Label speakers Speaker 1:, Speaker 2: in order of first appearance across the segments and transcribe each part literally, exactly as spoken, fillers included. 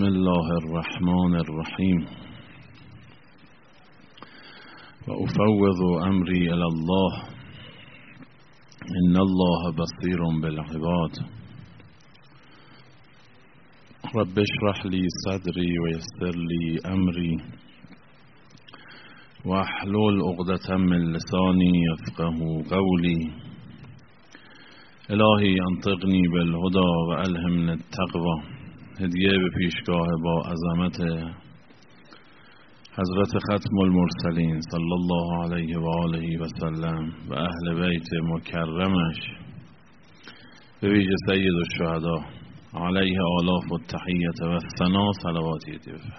Speaker 1: بسم الله الرحمن الرحیم و افوض امری الی الله ان الله بصیر بالعباد رب اشرح لی صدری و یسر لی امری و احلل عقدة من لسانی یفقهوا قولی الهی انطقنی بالهدی و الهمنی التقوی. هدیه به پیشگاه با عظمت حضرت ختم المرسلین صلی الله علیه و آله و سلم و اهل بیت مکرمش، به ویژه سید الشهدا علیه آلاف التحیت و ثنا صلواتی دیوه.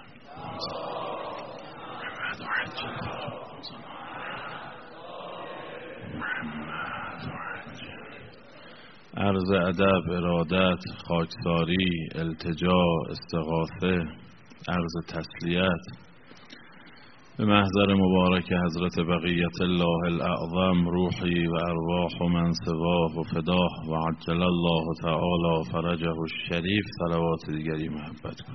Speaker 1: عرض ادب، ارادت، خاکساری، التجا، استغاثه، عرض تسلیت به محضر مبارک حضرت بقیت الله الاعظم، روحی و ارواح من سواه و فداه و عجل الله تعالی فرجه الشریف. صلوات دیگری محبت کن.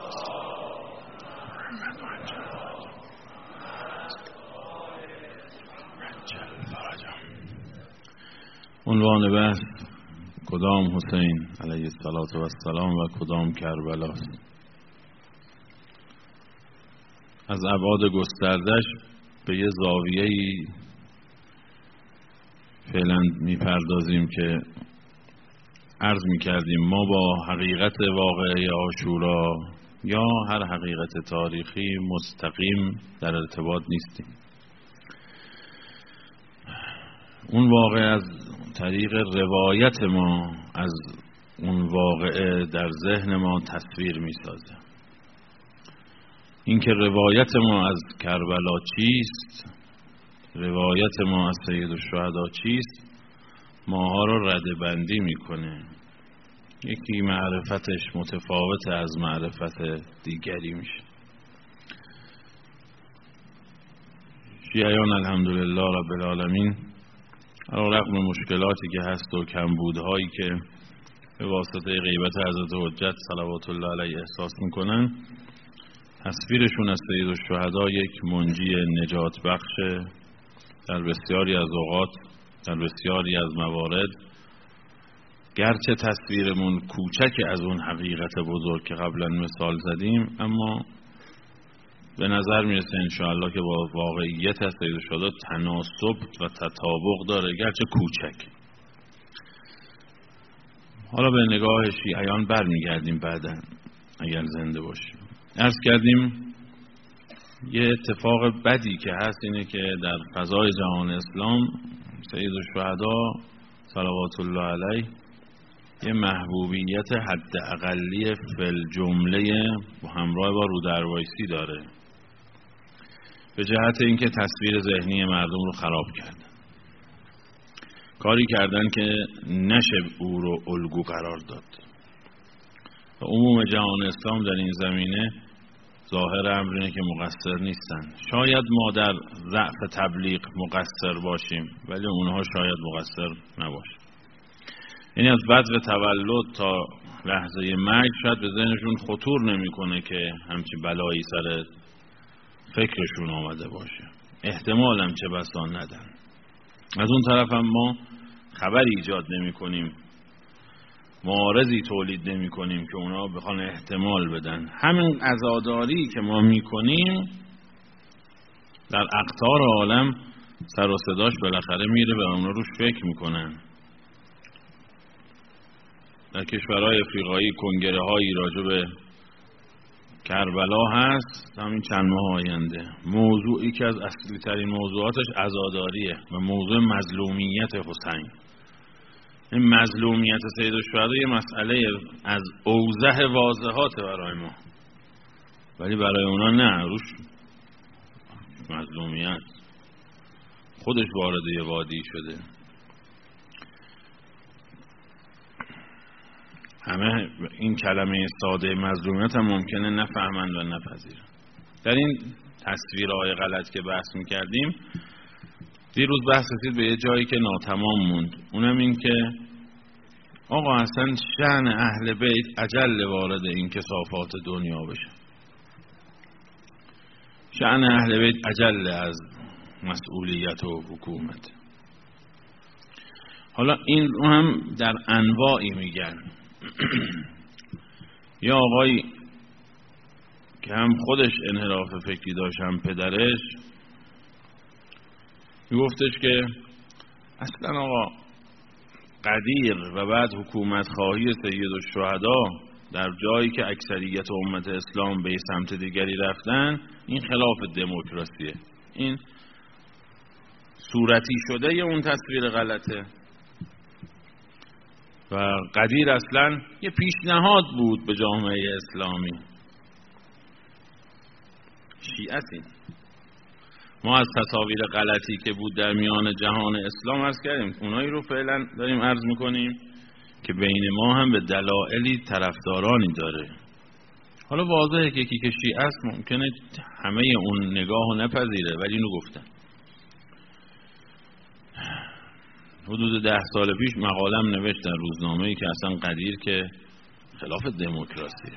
Speaker 1: عنوان بحث کدام حسین علیه السلام و کدام کربلاست. از ابعاد گستردش به یه زاویه‌ای فعلا میپردازیم که عرض میکردیم ما با حقیقت واقعه عاشورا یا هر حقیقت تاریخی مستقیم در ارتباط نیستیم. اون واقعه از طریق روایت ما از اون واقعه در ذهن ما تصویر می سازه. این که روایت ما از کربلا چیست، روایت ما از سید الشهدا چیست، ماها رو رده بندی می کنه. یکی معرفتش متفاوت از معرفت دیگری میشه. شیعیان الحمدلله رب العالمین علی رغم مشکلاتی که هست و کمبودهایی که به واسطه غیبت حضرت حجت صلوات الله علیه احساس میکنن، تصویرشون از سید الشهدا یک منجی نجات بخش در بسیاری از اوقات، در بسیاری از موارد، گرچه تصویرمون کوچک از اون حقیقت بزرگ که قبلا مثال زدیم، اما به نظر میرسه انشاءالله که با واقعیت از سید الشهدا تناسب و تطابق داره، گرچه کوچک. حالا به نگاه شیعیان برمیگردیم بعداً اگر زنده باشیم. عرض کردیم یه اتفاق بدی که هست اینه که در فضای جهان اسلام سید الشهدا صلوات الله علیه یه محبوبیت حد اقلی فل جمله همراه با رودروایسی داره، به جهت اینکه تصویر ذهنی مردم رو خراب کردن. کاری کردن که نشه او رو الگو قرار داد و عموم جهان اسلام در این زمینه ظاهر امر اینه که مقصر نیستن. شاید ما در ضعف تبلیغ مقصر باشیم، ولی اونها شاید مقصر نباشن. یعنی از بدو تولد تا لحظه مرگ شاید به ذهنشون خطور نمیکنه که همچی بلایی سر فکرشون آمده باشه، احتمال هم چه بسا ندن. از اون طرف هم ما خبری ایجاد نمی کنیم، معارضی تولید نمی کنیم که اونا بخوان احتمال بدن. همین عزاداری که ما می کنیم در اقطار عالم سر و صداش بالاخره میره و اونا روش فکر میکنن. در کشورهای افریقایی کنگره هایی راجع به کربلا هست همین چند ماه آینده. موضوعی که از اصلی ترین موضوعاتش عزاداریه و موضوع مظلومیت حسین. این مظلومیت سید الشهدا یه مسئله از اوضح واضحات برای ما، ولی برای اونا نه. روش مظلومیت خودش وارد یه وادی شده. همه این کلمه ساده مظلومیت هم ممکنه نفهمند و نپذیرند. در این تصویرهای غلط که بحث میکردیم، دیروز بحث رسید به یه جایی که ناتمام موند. اونم این که آقا اصلا شأن اهل بیت عجل وارد این کثافات دنیا بشه. شأن اهل بیت عجل از مسئولیت و حکومت. حالا این رو هم در انواعی میگن. یا آقای که هم خودش انحراف فکری داشت هم پدرش میگفتش که اصلا آقا قدیر و بعد حکومت خواهی سید الشهدا در جایی که اکثریت امت اسلام به سمت دیگری رفتن، این خلاف دموکراسیه. این صورتی شده ی اون تصویر غلطه و قدیر اصلا یه پیشنهاد بود به جامعه اسلامی. شیعتی ما از تصاویر غلطی که بود در میان جهان اسلام عرض کردیم، اونایی رو فعلا داریم عرض میکنیم که بین ما هم به دلایلی طرفدارانی داره. حالا واضحه که یکی که شیعه است ممکنه همه اون نگاه رو نپذیره، ولی اینو گفتن. حدود ده سال پیش مقالم نوشت در روزنامه‌ای که اصلا قدیر که خلاف دموکراسیه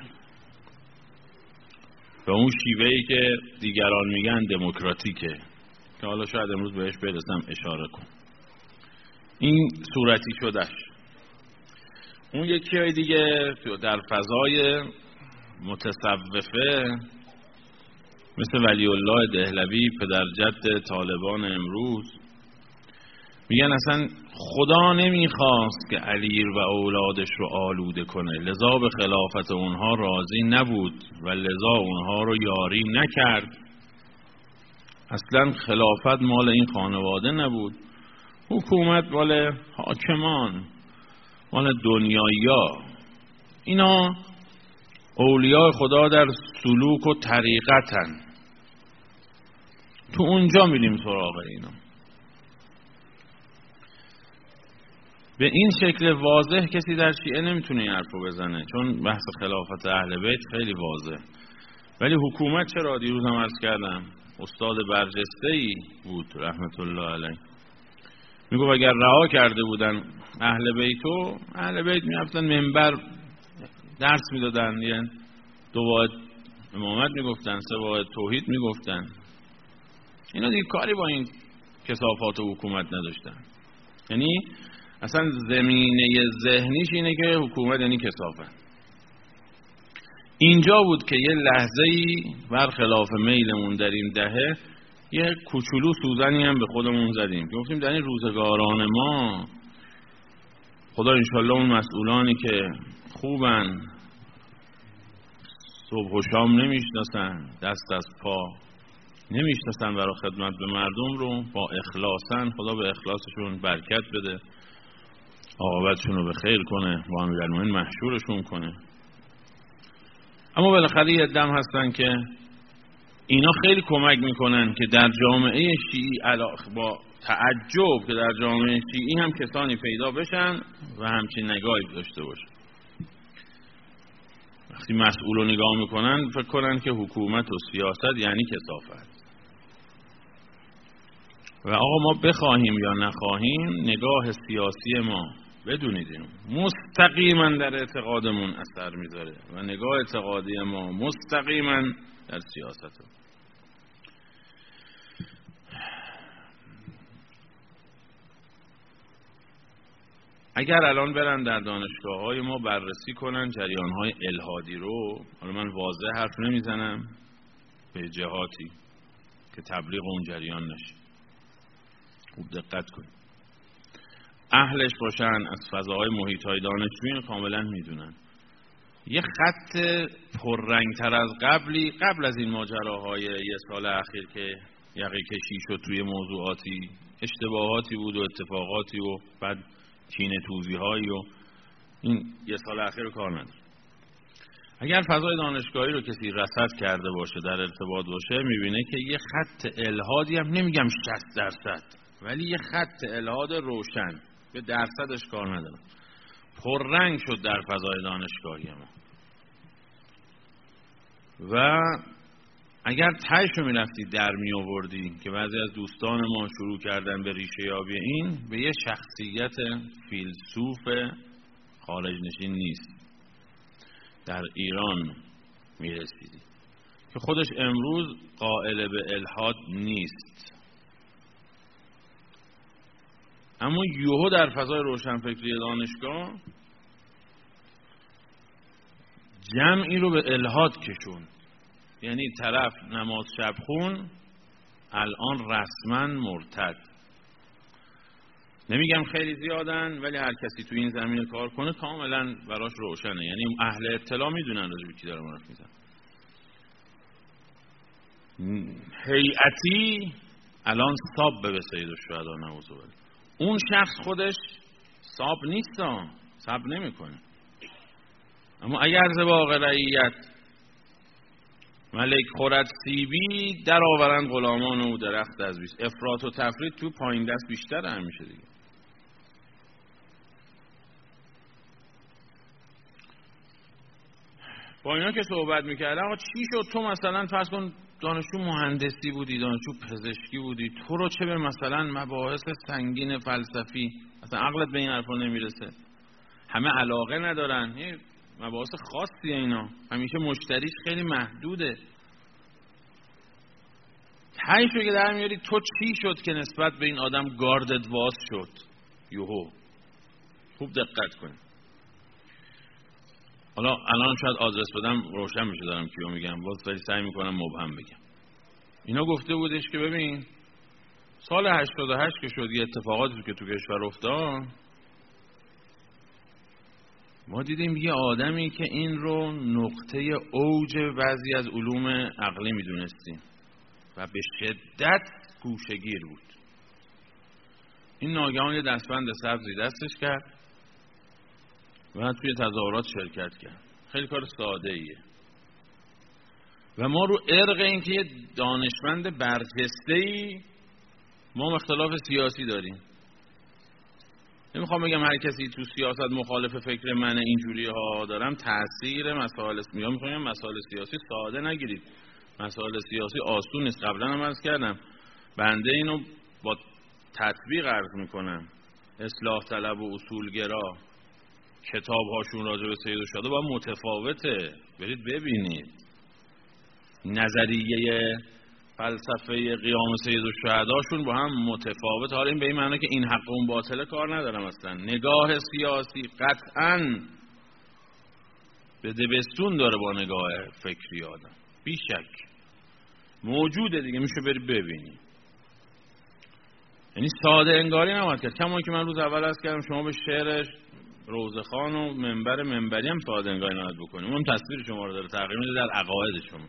Speaker 1: و اون شیوهی که دیگران میگن دموکراتیکه که حالا شاید امروز بهش برسم اشاره کن. این صورتی شدهش. اون یکی های دیگه در فضای متصوفه مثل ولی الله دهلوی پدر جد طالبان امروز میگن اصلا خدا نمیخواست که علی و اولادش رو آلوده کنه، لذا به خلافت اونها راضی نبود و لذا اونها رو یاری نکرد. اصلا خلافت مال این خانواده نبود، حکومت مال حاکمان، مال دنیایا. اینا اولیاء خدا در سلوک و طریقتن، تو اونجا میریم سراغ اینا. به این شکل واضح کسی در شیعه نمیتونه این حرفو بزنه، چون بحث خلافت اهل بیت خیلی واضح. ولی حکومت چرا؟ دیروز هم عرض کردم استاد برجسته‌ای بود رحمت الله علیه، میگو اگر رها کرده بودن اهل بیتو، اهل بیت میرفتن منبر درس میدادن، یعنی دو واحد امامت میگفتن، سه واحد توحید میگفتن. اینا دیگه کاری با این کثافات و حکومت نداشتن. یعنی اصلا زمینه ذهنیش اینه که حکومت یعنی کثافت. اینجا بود که یه لحظه‌ای برخلاف میلمون در این دهه یه کوچولو سوزنی هم به خودمون زدیم که گفتیم در این روزگاران ما خدا انشالله اون مسئولانی که خوبن، صبح و شام نمیشناسن، دست از پا نمیشناسن برای خدمت به مردم رو با اخلاصن، خدا به اخلاصشون برکت بده، عاقبتشون رو به خیر کنه و امیرالمومنین محشورشون کنه. اما بالاخره یه دم هستن که اینا خیلی کمک میکنن که در جامعه شیعی با تعجب که در جامعه شیعی هم کسانی پیدا بشن و همچین نگاهی داشته باشن. وقتی مسئول رو نگاه میکنن فکر کنن که حکومت و سیاست یعنی کثافت. و آقا ما بخواهیم یا نخواهیم نگاه سیاسی ما بدونید اینو مستقیما در اعتقادمون اثر میذاره و نگاه اعتقادی ما مستقیما در سیاست. اگر الان برن در دانشگاه های ما بررسی کنن جریان های الحادی رو، حالا من واضح حرف نمیزنم به جهاتی که تبلیغ اون جریان نشه، خوب دقت کنید، اهلش باشن، از فضاهای محیط های دانشجویی کاملا میدونن یه خط پررنگتر از قبلی قبل از این ماجراهای یه سال اخیر که یقه کشی شد توی موضوعاتی، اشتباهاتی بود و اتفاقاتی و بعد کینه توزی هایی و این یه سال اخیر کار نداره. اگر فضای دانشگاهی رو کسی رصد کرده باشه، در ارتباط باشه، میبینه که یه خط الحادی هم نمیگم شصت درصد ولی یه خط الحاد روشن، به درصدش کار ندارم، پررنگ شد در فضای دانشگاهی ما. و اگر تهش رو میرفتی در می آوردی که بعضی از دوستان ما شروع کردن به ریشه یابی این، به یه شخصیت فیلسوف خارج نشین نیست، در ایران میرسیدی که خودش امروز قائل به الحاد نیست، اما یوهو در فضای روشنفکری دانشگاه جمعی رو به الحاد کشون. یعنی طرف نماز شب خون الان رسما مرتد. نمیگم خیلی زیادن، ولی هر کسی تو این زمینه کار کنه کاملا براش روشنه. یعنی اهل اطلاع میدونن راجع به کی دارم حرف میزنم. هیئتی الان ساب به سید الشهدا نعوذ بالله. اون شخص خودش ساب نیست، ساب نمیکنه. اما اگر ز باغ رعیت ملک خورد سیبی، در آورند غلامان و درخت از بیست. افراط و تفرید تو پایین دست بیشتر همیشه دیگه. با اینا که صحبت میکردم آقا چی شد تو مثلا فرض کن دانشجو مهندسی بودی، دانشجو پزشکی بودی، تو رو چه به مثلا مباحث سنگین فلسفی، اصلا عقلت به این حرفا نمیرسه، همه علاقه ندارن، یه مباحث خاصیه اینا، همیشه مشتریش خیلی محدوده. تایشو که در میاری تو چی شد که نسبت به این آدم گاردت واس شد یوهو؟ خوب دقت کن. حالا الان شاید آدرس بدم روشن میشه دارم کیو میگم، باز ولی سعی میکنم مبهم بگم. اینا گفته بودش که ببین سال هشتاد و هشت که شد یه اتفاقاتی که تو کشور افتاد، ما دیدیم یه آدمی که این رو نقطه اوج بعضی از علوم عقلی میدونستیم و به شدت گوشه‌گیر بود. این ناگهان یه دستبند سبزی دستش کرد و توی تظاهرات شرکت کرد. خیلی کار ساده ایه و ما رو ارق این که یه دانشمند برجسته‌ای ما اختلاف سیاسی داریم. نمیخوام بگم هر کسی تو سیاست مخالف فکر من اینجوری ها دارم تأثیر مسائل میام، میخوام مسائل سیاسی ساده نگیرید. مسائل سیاسی آسون نیست. قبلا هم عرض کردم بنده اینو با تطبیق عرض میکنم. اصلاح طلب و اصولگرا کتاب هاشون راجع به سید الشهدا با متفاوته، برید ببینید. نظریه فلسفه قیام سید الشهداشون با هم متفاوت. حالا این به این معنی که این حق و اون باطله کار ندارم اصلا. نگاه سیاسی قطعاً به دبستون داره با نگاه فکری آدم، بیشک موجوده دیگه، میشه بری ببینی. یعنی ساده انگاری نماید کرد. کما که من روز اول از کردم شما به شعر روزخان و منبر منبری هم ساده انگاری نماید بکنیم. اون تصویر شما رو داره تغییر میده در عقاید شما.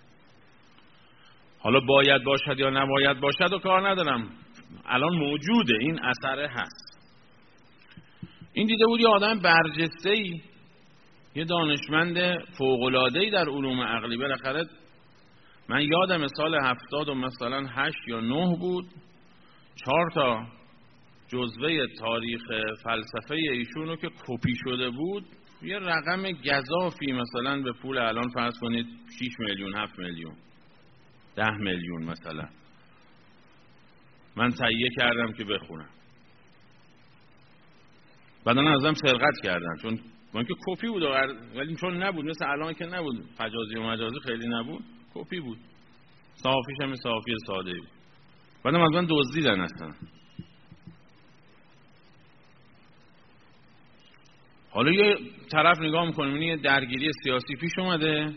Speaker 1: حالا باید باشد یا نباید باشد و کار ندارم، الان موجوده، این اثر هست. این دیده بود یه آدم برجسته‌ای، یه دانشمند فوق‌العاده‌ای در علوم عقلی. بالاخره من یادم سال هفتاد و مثلا هشت یا نه بود، چهار تا جزوه تاریخ فلسفه ایشونو که کپی شده بود، یه رقم گزافی مثلا به پول الان فرض کنید شش میلیون، هفت میلیون، ده میلیون مثلا، من تهیه کردم که بخونم. بعدن ازم سرقت کردن، چون من که کپی بود ولی چون نبود مثل الان که نبود، فجازی و مجازی خیلی نبود، کپی بود، صحافیش هم صحافی ساده بود. بعدم از من دزدیدن اصلا. حالا یه طرف نگاه میکنیم یه درگیری سیاسی پیش اومده،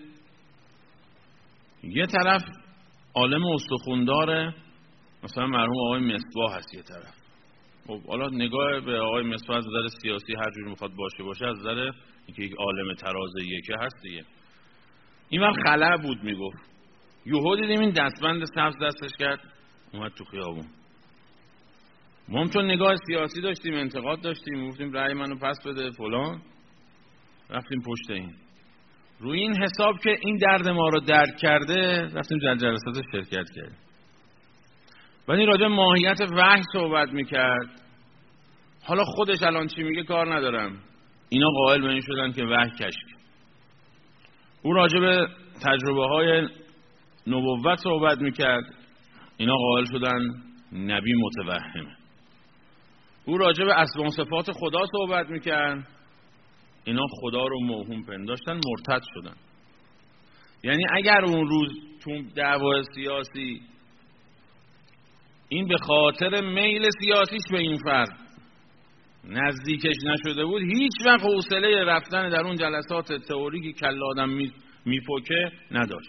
Speaker 1: یه طرف عالم استخوندار مثلا مرحوم آقای مصباح هست، یه طرف. خب حالا نگاه به آقای مصباح از نظر سیاسی هر جور میخواد باشه باشه، از نظر اینکه یک عالم ترازیه که هست دیگه. این وقت خلأ بود میگفت. یهو دیدیم این دستبند سبز دستش کرد اومد تو خیابون. ما هم چون نگاه سیاسی داشتیم، انتقاد داشتیم، گفتیم رأی منو پس بده فلان، رفتیم پشت این. روی این حساب که این درد ما رو درک کرده رفتیم در جلسات شرکت کردیم. ولی راجع ماهیت وحی صحبت میکرد. حالا خودش الان چی میگه کار ندارم، اینا قائل به این شدن که وحی کشف. او راجع به تجربه های نبوت صحبت میکرد، اینا قائل شدن نبی متوهمه. او راجع به اسماء و صفات خدا صحبت میکرد، اینا خدا رو موهوم پنداشتن، مرتد شدن. یعنی اگر اون روز تو دعوا سیاسی این به خاطر میل سیاسیش به این فرد نزدیکش نشده بود، هیچ وقت حوصله رفتن در اون جلسات تئوری که کله آدم میپکه نداشت.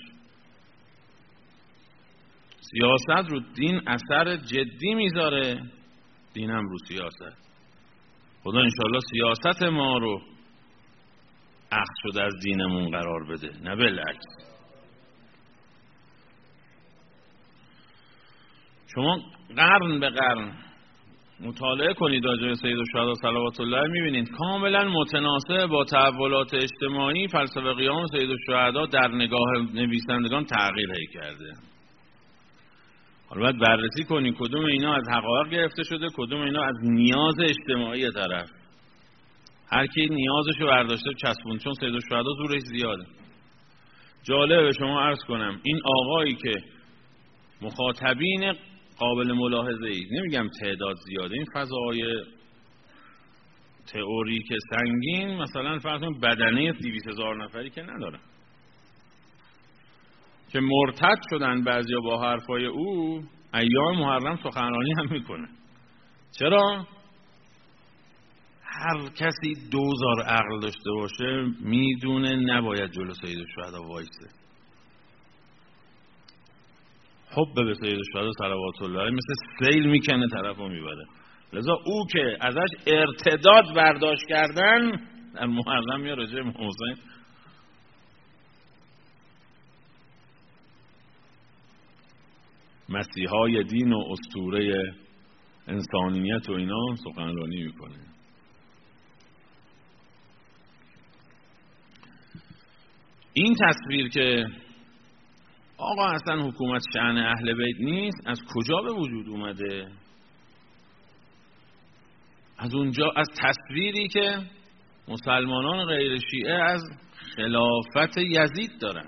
Speaker 1: سیاست رو دین اثر جدی میذاره، دین هم رو سیاست. خدا انشاءالله سیاست ما رو اخذ شده از دینمون قرار بده، نه بالعکس. شما قرن به قرن مطالعه کنید راجع به سید الشهدا صلوات الله، میبینید کاملا متناسب با تحولات اجتماعی فلسفه قیام سید الشهدا در نگاه نویسندگان تغییر کرده. حالا باید بررسی کنید کدوم اینا از حقایق گرفته شده، کدوم اینا از نیاز اجتماعی طرف. هر کی نیازشو برداشته چسبون، چون سید الشهدا زورش زیاده. جالبه به شما عرض کنم این آقایی که مخاطبین قابل ملاحظه ای، نمیگم تعداد زیاده، این فضای تئوریک سنگین مثلا فرض کنید بدنه دویست هزار نفری که ندارن، که مرتد شدن بعضیا با حرفای او، ایام محرم سخنرانی هم میکنه. چرا؟ هر کسی دوزار عقل داشته باشه میدونه نباید جلو سید الشهدا وایسه. حب به سید الشهدا صلوات الله مثل سیل میکنه طرفو میبره. لذا او که ازش ارتداد برداشت کردن در محرم یا راجع به حسین مسیحای دین و اسطوره انسانیت و اینا سخنرانی میکنه. این تصویر که آقا اصلا حکومت شأن اهل بیت نیست از کجا به وجود اومده؟ از اونجا، از تصویری که مسلمانان غیر شیعه از خلافت یزید دارن.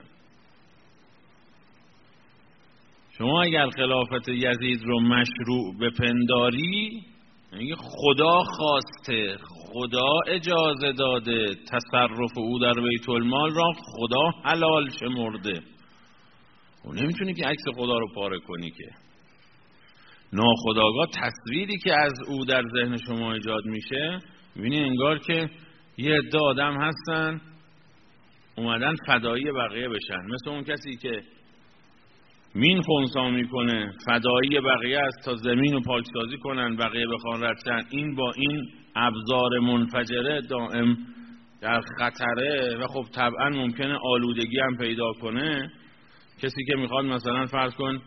Speaker 1: شما اگر خلافت یزید رو مشروع بپنداری، یعنی خدا خواسته، خدا اجازه داده، تصرف او در بیت المال را خدا حلال شمرده، و نمیتونی که عکس خدا رو پاره کنی که. ناخودآگاه تصویری که از او در ذهن شما ایجاد میشه، میبینی انگار که یه عده آدم هستن اومدن فدایی بقیه بشن، مثل اون کسی که مین خونسا میکنه فدایی بقیه است تا زمین رو پاکسازی کنن بقیه بخوان رد شن. این با این ابزار منفجره دائم در خطره و خب طبعا ممکنه آلودگی هم پیدا کنه. کسی که میخواد مثلا فرض کن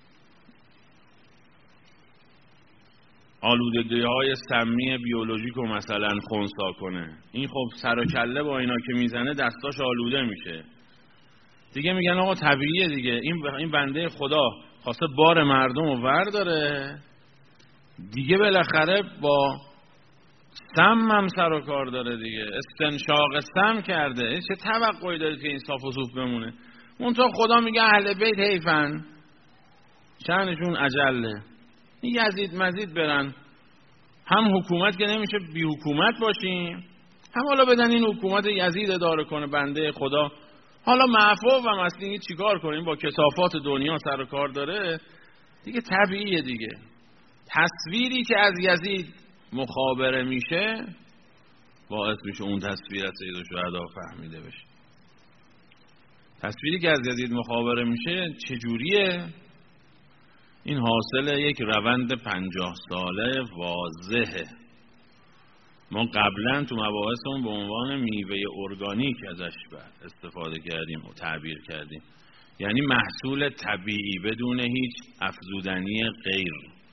Speaker 1: آلودگی های سمی بیولوژیک رو مثلا خونسا کنه، این خب سر و کله با اینا که میزنه دستاش آلوده میشه دیگه. میگن آقا طبیعیه دیگه، این این بنده خدا خواسته بار مردم رو ورداره دیگه، بالاخره با سم هم سر و کار داره دیگه، استنشاق سم کرده. چه توقعی دارید که این صاف و صوف بمونه؟ منتها خدا میگه اهل بیت حیفن، شأنشون اجله. این یزید مزید برن، هم حکومت که نمیشه بی حکومت باشیم، هم حالا بدن این حکومت یزید اداره کنه بنده خدا. حالا معفو و مسئله چیکار کنیم؟ با کثافات دنیا سر و کار داره دیگه، طبیعیه دیگه. تصویری که از یزید مخابره میشه باعث میشه اون تصویر از سید الشهدا فهمیده بشه. تصویری که از یزید مخابره میشه چجوریه؟ این حاصل یک روند پنجاه ساله واضحه. ما قبلا تو مباحثمون به عنوان میوه ارگانیک ازش استفاده کردیم و تعبیر کردیم، یعنی محصول طبیعی بدون هیچ افزودنی غیر.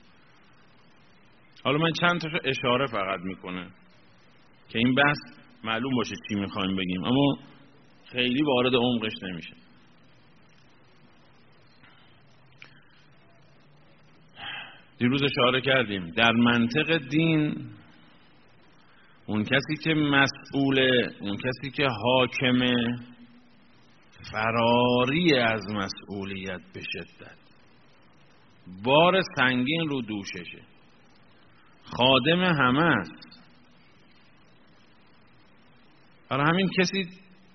Speaker 1: حالا من چند تاشو اشاره فقط میکنه که این بحث معلوم باشه چی میخوایم بگیم، اما خیلی وارد عمقش نمیشه. دیروز اشاره کردیم در منطق دین اون کسی که مسئوله، اون کسی که حاکمه، فراری از مسئولیت به شدت، بار سنگین رو دوششه، خادم همه است. برای همین کسی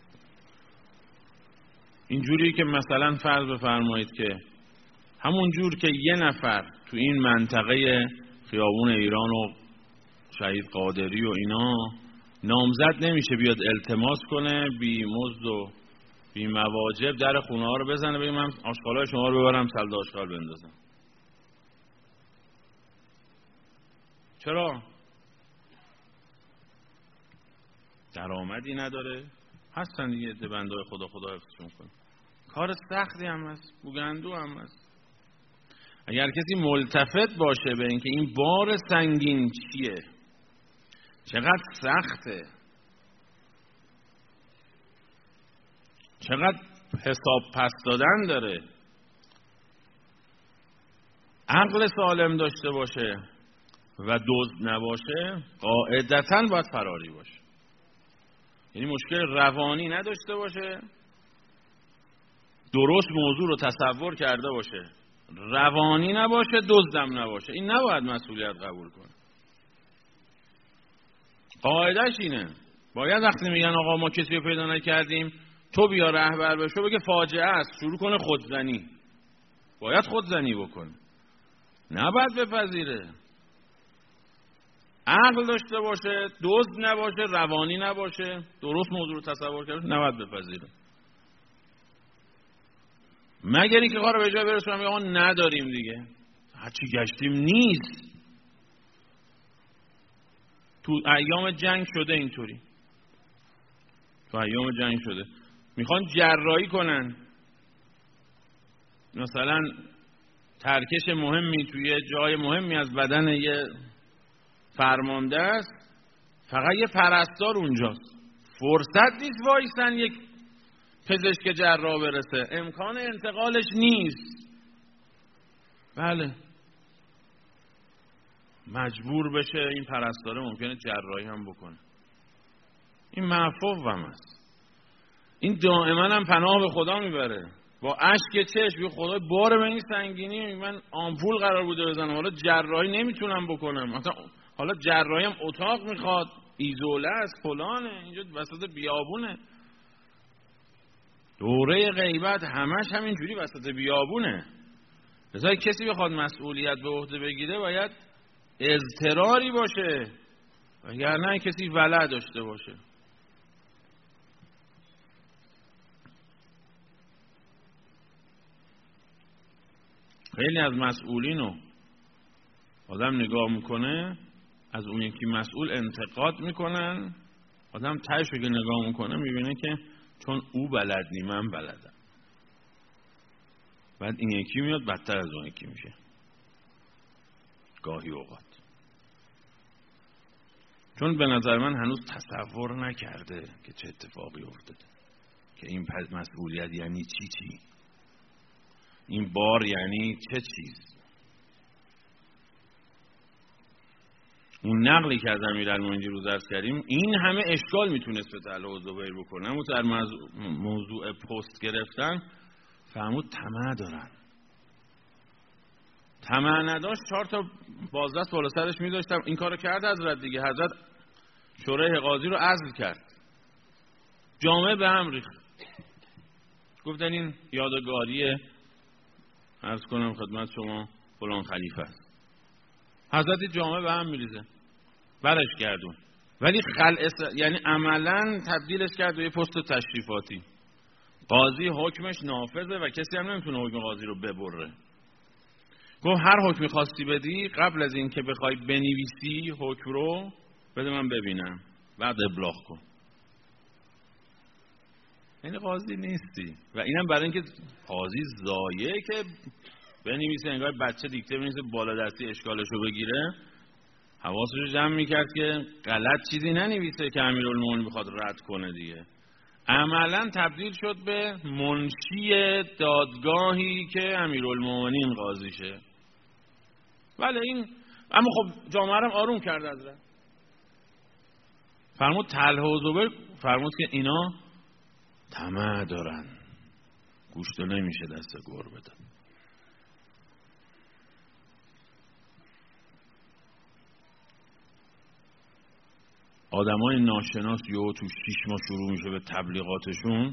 Speaker 1: اینجوری که مثلا فرض بفرمایید که همون جور که یه نفر تو این منطقه خیابون ایران و شهید قادری و اینا نامزد نمیشه بیاد التماس کنه بی مزد و بی مواجب در خونه ها رو بزنه بگه من آشغالای شما رو ببرم سلد آشغال بندازم. چرا؟ درآمدی نداره؟ هستن دیگه عده بندای خدا خدا حفظشون کنه. کار سختی هم هست، بوگندو هم هست. اگر کسی ملتفت باشه به اینکه این بار سنگین چیه، چقدر سخته، چقدر حساب پس دادن داره، عقل سالم داشته باشه و دزد نباشه، قاعدتاً باید فراری باشه. یعنی مشکل روانی نداشته باشه، درست موضوع رو تصور کرده باشه، روانی نباشه، دزدم نباشه. این نباید مسئولیت قبول کنه. قاعدش اینه. باید وقتی میگن آقا ما کسی رو پیدا نکردیم تو بیا رهبر بشو، بگه فاجعه است، شروع کنه خودزنی. باید خودزنی بکنه، نباید بپذیره. عقل داشته باشه، دزد نباشه، روانی نباشه، درست موضوع رو تصور کرده، نباید بپذیره. مگر اینکه کارو به جای برسونم آقا نداریم دیگه، هرچی گشتیم نیست. تو ایام جنگ شده اینطوری، تو ایام جنگ شده میخوان جراحی کنن، مثلا ترکش مهمی توی جای مهمی از بدن یه فرمانده است، فقط یه پرستار اونجاست، فرصت نیست وایسن یک پزشک جراح برسه، امکان انتقالش نیست. بله مجبور بشه این پرستاره ممکنه جراحی هم بکنه. این معفو هم است. این دائما هم پناه به خدا میبره، با اشک چشم به خدا بار به این سنگینی، من آمپول قرار بوده بزنم حالا جراحی نمیتونم بکنم، مثلا حالا جراحی هم اتاق میخواد، ایزوله است، فلانه، اینجا وسط بیابونه، دوره غیبت همش همینجوری وسط بیابونه. لذا کسی بخواد مسئولیت به عهده بگیره باید اضطراری باشه، وگرنه کسی ولع داشته باشه. خیلی از مسئولینو آدم نگاه میکنه، از اون یکی مسئول انتقاد میکنن، آدم تهش رو که نگاه میکنه میبینه که چون او بلد نی من بلدم. بعد این یکی میاد بدتر از اون یکی میشه گاهی اوقات، چون به نظر من هنوز تصور نکرده که چه اتفاقی افتاده، که این مسئولیت یعنی چی چی، این بار یعنی چه چیز. اون نقلی که از امیرالمومنین روز عرض کردیم این همه اشکال میتونست به طلحه و زبیر بکنه، اما در موضوع پست گرفتن فهمود طمع دارن. طمع نداشت چهار تا بازدست بالا سرش میذاشتم. این کارو کرد حضرت دیگه، حضرت شورای قاضی رو عزل کرد، جامعه به هم ریخت، گفتن این یادگاریه عرض کنم خدمت شما فلان خلیفه است. حضرت جامعه به هم میریزه، برش گردون. ولی خلع یعنی عملا تبدیلش کرد به یه پست تشریفاتی. قاضی حکمش نافذه و کسی هم نمیتونه حکم قاضی رو ببره. گفت هر حکمی خواستی بدی قبل از این که بخوای بنویسی حکم رو بده من ببینم، بعد ابلاغ کن. این قاضی نیستی. و اینم برای اینکه قاضی ضایعه که بنویسه، انگار بچه دیکته بنویسه بالا دستی اشکالش رو بگیره، حواسش رو جمع میکرد که غلط چیزی ننویسه که امیرالمومنین بخواد رد کنه دیگه. عملا تبدیل شد به منشی دادگاهی که امیرالمومنین قاضیشه. بله این اما خب جامعه رو آروم کرد. حضرت فرمود طلحه و زبیر، فرمود که اینا طمع دارن، گوشت نمیشه دست گربه بده. آدمای ناشناس یهو تو شیش ماه شروع میشه به تبلیغاتشون،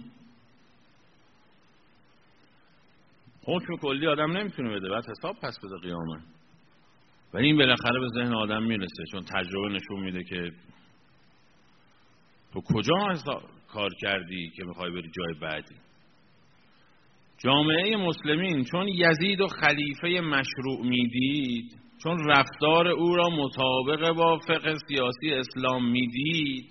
Speaker 1: حکم کلی آدم نمیتونه بده، بعد حساب پس بده قیامت. ولی این بالاخره به ذهن آدم میرسه، چون تجربه نشون میده که تو کجا کار کردی که میخوای بری جای بعدی. جامعه مسلمین چون یزید و خلیفه مشروع میدید، چون رفتار او را مطابق با فقه سیاسی اسلام میدید،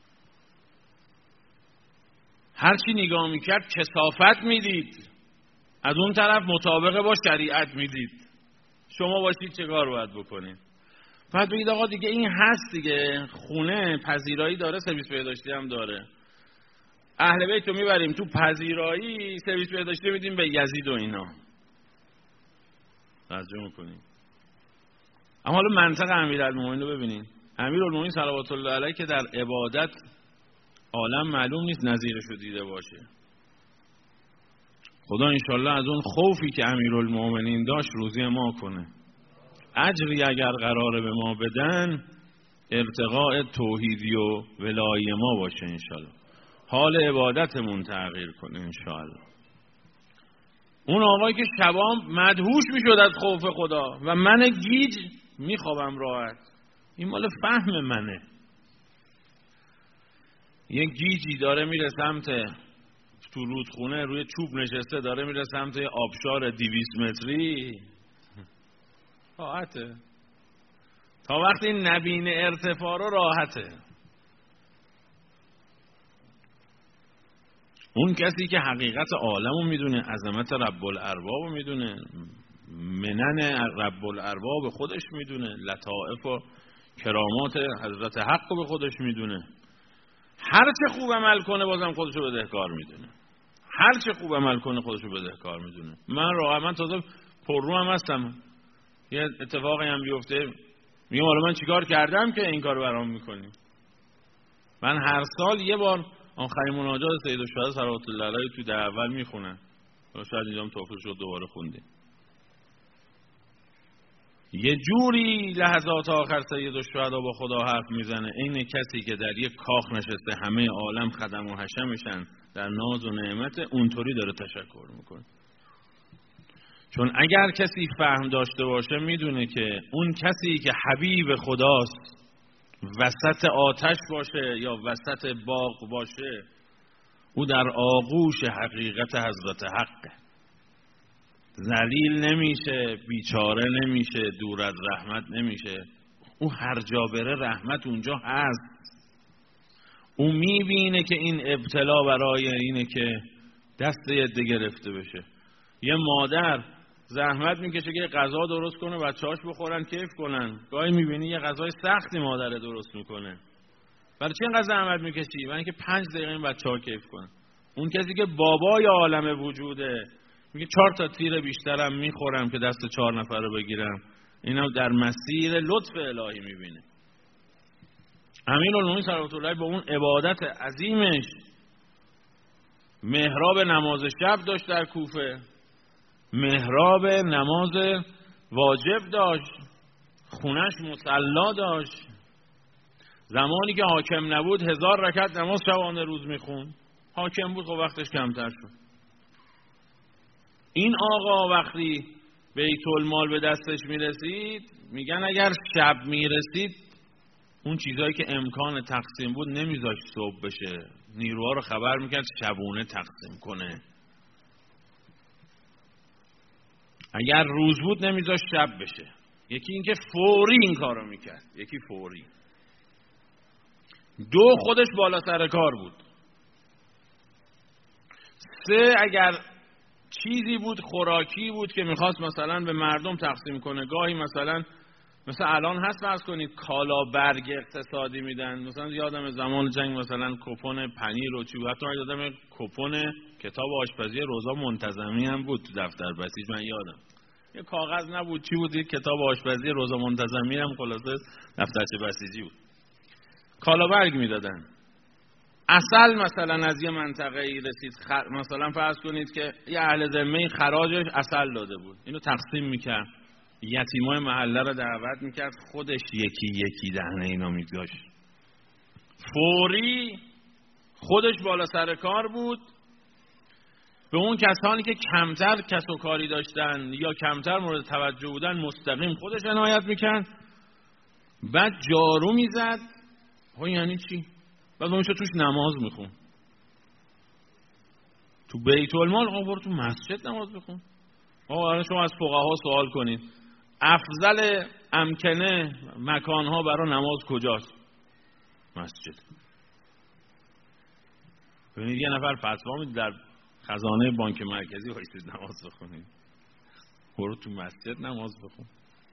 Speaker 1: هرچی نگاه میکرد کثافت میدید، از اون طرف مطابق با شریعت میدید. شما باشید چه کار باید بکنید؟ بعد بگید آقا دیگه این هست دیگه، خونه پذیرایی داره، سرویس بهداشتی هم داره، اهل بیت رو میبریم تو پذیرایی، سرویس بهداشتی میدیم به یزید و اینا. توجه میکنیم. اما حالا منطق امیرالمومنین رو ببینید. امیرالمومنین صلوات الله علیه که در عبادت عالم معلوم نیست نظیرش رو دیده باشه. خدا انشالله از اون خوفی که امیرالمومنین داشت روزی ما کنه. اجری اگر قراره به ما بدن، ارتقاء توحیدی و ولایی ما باشه انشالله. حال عبادتمون تغییر کنه انشالله. اون آقایی که شبام مدهوش میشد از خوف خدا و من گیج میخوابم راحت، این مال فهم منه. یه گیجی داره میره سمت تو رودخونه، روی چوب نشسته، داره میره سمت آبشار دویست متری، راحته. تا وقتی نبینه ارتفاع رو راحته. اون کسی که حقیقت عالمو میدونه، عظمت رب الارباب میدونه، منن رب الارباب خودش میدونه، لطائف و کرامات حضرت حق به خودش میدونه، هر چه خوب عمل کنه بازم خودشو بدهکار میدونه. هر چه خوب عمل کنه خودشو بدهکار میدونه. من راحت، من تازه پررو هم هستم، یه اتفاقی هم بیفته میگم حالا من چیکار کردم که این کارو برام میکنی. من هر سال یه بار آخرین مناجات سید الشهدا صلوات الله علیه تو ده اول میخونن، شاید اینجا هم توفیق شد دوباره خوندیم. یه جوری لحظات آخر سید الشهدا با خدا حرف میزنه، این کسی که در یک کاخ نشسته همه عالم خدم و حشمشن در ناز و نعمت، اونطوری داره تشکر میکنه. چون اگر کسی فهم داشته باشه میدونه که اون کسی که حبیب خداست وسط آتش باشه یا وسط باغ باشه، او در آغوش حقیقت حضرت حقه، ذلیل نمیشه، بیچاره نمیشه، دور از رحمت نمیشه. او هر جا بره رحمت اونجا هست. او میبینه که این ابتلا برای اینه که دست یده گرفته بشه. یه مادر زحمت میکشه که غذا درست کنه بچه‌هاش بخورن کیف کنن، گاهی میبینی یه غذای سختی مادر درست میکنه. برای چی اینقدر زحمت میکشی؟ برای اینکه پنج دقیقه این بچه‌ها کیف کنن. اون کسی که بابای عالم وجوده میگه چهار تا تیر بیشترم میخورم که دست چهار نفر رو بگیرم. اینا در مسیر لطف الهی میبینه. امیرالمومنین صلوات الله با اون عبادت عظیمش محراب نماز شب داشت در کوفه، محراب نماز واجب داشت، خونش مصلا داشت. زمانی که حاکم نبود هزار رکعت نماز شبانه روز میخون. حاکم بود خب وقتش کمتر شد. این آقا وقتی بیت المال به دستش میرسید، میگن اگر شب میرسید اون چیزایی که امکان تقسیم بود نمیذاشت صبح بشه، نیروها رو خبر میکرد شبونه تقسیم کنه. اگر روز بود نمیذاشت شب بشه. یکی اینکه فوری این کارو میکرد، یکی فوری. دو خودش بالا سر کار بود. سه اگر چیزی بود خوراکی بود که میخواست مثلا به مردم تقسیم کنه، گاهی مثلا مثلا الان هست فرض کنید کالا برگ اقتصادی میدن، مثلا یادم زمان جنگ مثلا کپون پنیر و چی بود، حتی یادم کپون کتاب آشپزی روزا منتظمی هم بود تو دفتر بسیج، من یادم یه کاغذ نبود چی بود، یه کتاب آشپزی روزا منتظمی هم خلاصه دفترچه بسیجی بود، کالا برگ میدادن. عسل مثلا از یه منطقه ای رسید خر... مثلا فرض کنید که یه اهل ذمه خراجش عسل داده بود، اینو تقسیم میکرد، یتیمای محله رو دعوت میکرد، خودش یکی یکی دهنه اینا میگذاشت. فوری خودش بالا سر کار بود، به اون کسانی که کمتر کسب و کاری داشتن یا کمتر مورد توجه بودن مستقیم خودش عنایت میکرد. بعد جارو میزد. ها یعنی چی؟ بعد اونجا توش نماز میخون. تو بیت المال آقا برو تو مسجد نماز بخون. آقا شما از فقها سوال کنید افضل امکنه مکانها برای نماز کجاست؟ مسجد. ببینید یه نفر فتوا میده در خزانه بانک مرکزی وایسید نماز بخونید. برو تو مسجد نماز بخون.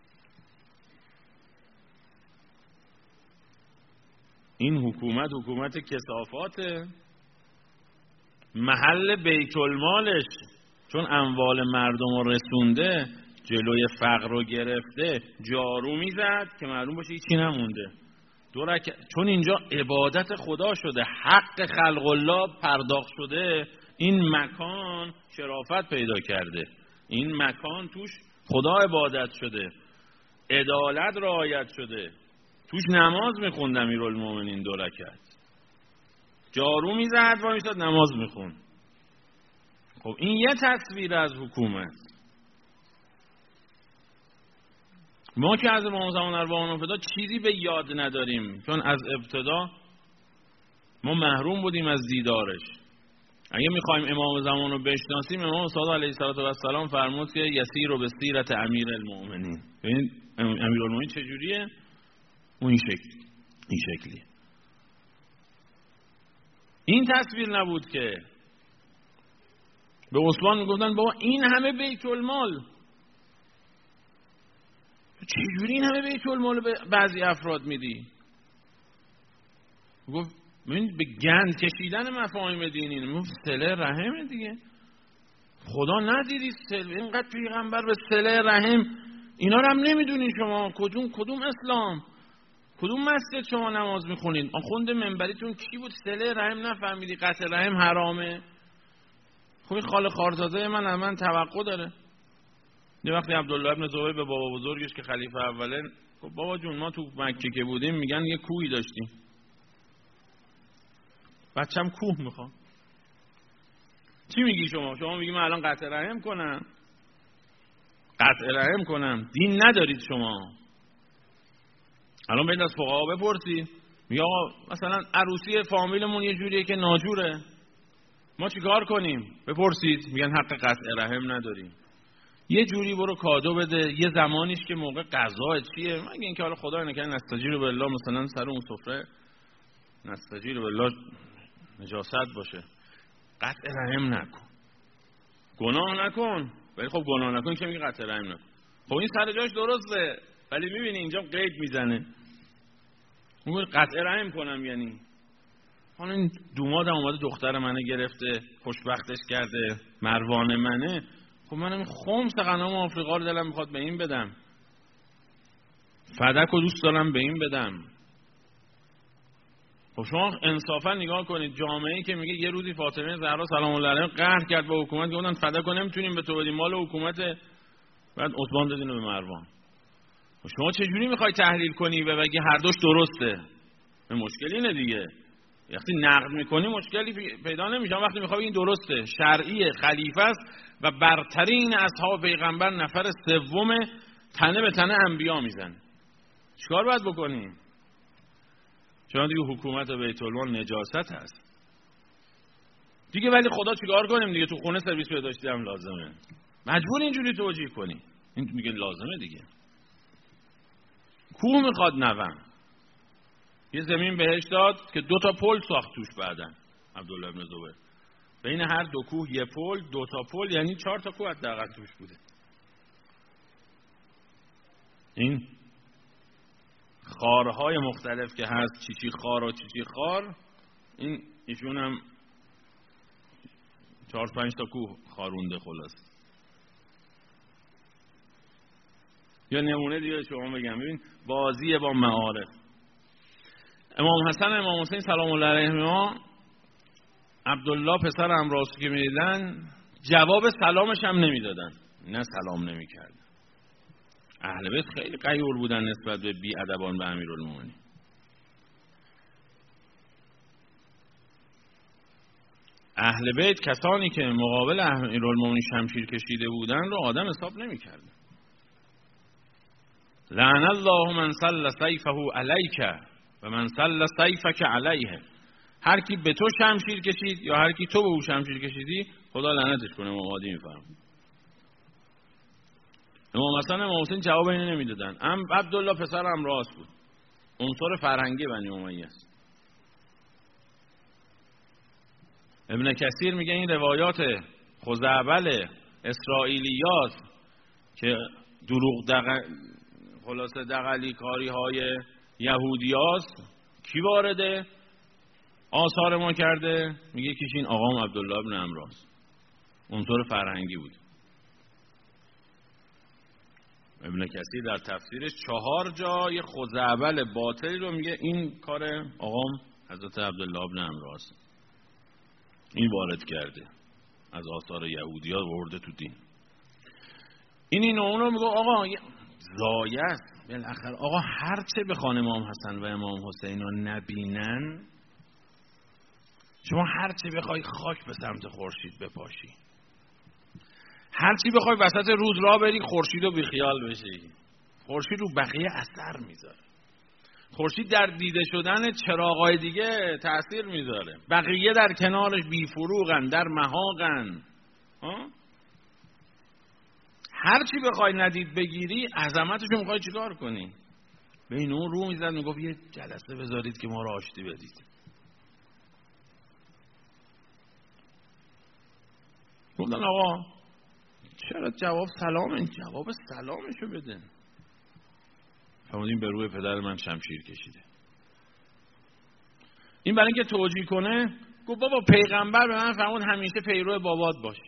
Speaker 1: این حکومت حکومت کثافاته. محل بیت المالش چون اموال مردم رو رسونده جلوی فقر رو گرفته جارو میزد که معلوم باشه هیچی نمونده. دو رک... چون اینجا عبادت خدا شده، حق خلق الله پرداخت شده، این مکان شرافت پیدا کرده، این مکان توش خدا عبادت شده، عدالت رعایت شده، توش نماز میخوند امیرالمومنین دو رکعت، جارو میزد و میشد نماز میخوند. خب این یه تصویر از حکومت. ما که از امام زمان اربعین ابتدا چیزی به یاد نداریم، چون از ابتدا ما محروم بودیم از دیدارش. اگه میخوایم امام زمان رو بشناسیم، امام صادق علیه السلام فرمود که یسیر به سیرت امیر المؤمنین. ببین امیر المؤمنین چجوریه؟ اون این شکلی این شکلیه. این تصویر نبود که به عثمان میگفتن بابا این همه بیت المال، چجوری این همه بیت المال به بعضی افراد میدی؟ گفت ببین به گند کشیدن مفاهیم دینی، میگفت صله رحم دیگه. خدا ندیدی صله اینقدر پیغمبر به صله رحم، اینا رو هم نمیدونین شما؟ کدوم کدوم اسلام، کدوم مسجد شما نماز میخونید؟ آخوند منبریتون کی بود صله رحم نفهمیدی؟ قطع رحم حرامه. خب این خاله خارزاده من از من توقع داره. یه وقتی عبدالله ابن زبیر به بابا بزرگش که خلیفه اوله، خب بابا جون ما تو مکه که بودیم میگن یه کوهی داشتیم، بچم کوه میخوام. چی میگی شما؟ شما میگی من الان قطع رحم کنم؟ قطع رحم کنم؟ دین ندارید شما. الان برید از فقها بپرسید، میگه آقا مثلا عروسی فامیلمون یه جوریه که ناجوره، ما چیکار کنیم؟ بپرسید، میگن حق قطع رحم نداریم. یه جوری برو کادو بده، یه زمانیش که موقع قضا چیه، مگه اینکه حالا خدا نکنه نستجیر بالله مثلا سر اون سفره نستجیر بالله نجاست باشه، قطع رحم نکن، گناه نکن. ولی خب گناه نکن که میگه قطع رحم نکن. خب این سر جاش درسته، ولی میبینی اینجا قید میزنه، میگه قطع رحم کنم. یعنی حالا این دومادم اومده دختر منه گرفته خوشبختش کرده، مروان منه، خب منم خمس غنم آفریقا رو دلم میخواد به این بدم، فدک رو دوست دارم به این بدم. خب شما انصافا نگاه کنید، جامعه‌ای که میگه یه روزی فاطمه زهرا سلام الله علیها قهر کرد به حکومت، گفتن فدک رو نمیتونیم به تو بدیم، مال حکومت، بعد عثمان دادین به مروان. خب شما چجوری میخوای تحلیل کنی و بگی هر دوش درسته؟ مشکلی اینه دیگه. وقتی نقد میکنی مشکلی پیدا نمیشه. وقتی میخوای این درسته، شرعیه، خلیفه است و برترین اصحاب پیغمبر نفر سوم، تنه به تنه انبیا میزنه، چیکار باید بکنی؟ چون دیگه حکومت بیت المال نجاست هست دیگه. ولی خدا چیکار کنیم دیگه؟ تو خونه سرویس بهداشتی هم لازمه، مجبور اینجوری توجیه کنی. این میگه لازمه دیگه. کوه میخواد نوم، یه زمین بهش داد که دو تا پل ساخت توش بعدن عبدالله ابن زبیر، بین هر دو کوه یه پل، دو تا پل، یعنی چهار تا کوه حداقل توش بوده. این خارهای مختلف که هست، چیچی خار و چیچی خار، این ایشون هم چهار پنج تا کوه خارونده. خلاص یا نمونه دیگه شما بگم، ببین بازی با معارف. امام حسن امام حسین سلام الله علیهما، عبدالله پسر امراض که میدیدن جواب سلامش هم نمیدادن، نه سلام نمیکردن. اهل بیت خیلی غیور بودن نسبت به بی ادبان به امیرالمومنین. اهل بیت کسانی که مقابل امیرالمومنین شمشیر کشیده بودن رو آدم حساب نمی‌کردن. لعن الله من سل سیفه علیک و من سل سیفک علیه. هر کی به تو شمشیر کشید یا هر کی تو به او شمشیر کشیدی خدا لعنتش کنه. مبادی میفرمایند. امام حسن امام حسین جواب اینو نمیدادن. ام عبدالله پسر امراس بود، عنصر فرهنگی بنی امیه است. ابن کثیر میگه این روایات خزعبل اسرائیلیات که دروغ دق... خلاصه دغلی کاری های یهودیاست، کی وارده آثار ما کرده؟ میگه کیش این آقام عبدالله ابن امراس، عنصر فرهنگی بود. ابن کثیر در تفسیرش چهار جای خزعبل باطلی رو میگه این کار آقام حضرت عبدالله ابن امراس، این وارد کرده از آثار یهودی‌ها ورده تو دین. این این اون رو میگه آقا زایه است بالاخره. آقا هر چه بخوان امام حسن و امام حسین رو نبینن، شما هر چه بخوای خاک به سمت خورشید بپاشی، هر چی بخوای وسط روز راه بری خورشید رو بیخیال بشی، خورشید رو بقیه اثر میذاره. خورشید در دیده شدن چراغای دیگه تأثیر میذاره، بقیه در کنارش بیفروغن، در محاقن. هر چی بخوای ندید بگیری، عظمتش رو میخوای چیکار کنی؟ بین اون رو میزد میگفت یه جلسه بذارید که ما رو آشتی بدید. گفتن آقا چرا جواب سلامه؟ جواب سلامشو بده. فرمودیم به روی پدر من شمشیر کشیده. این برای اینکه توجیه کنه گفت بابا پیغمبر به من فرمود همیشه پیرو بابات باش.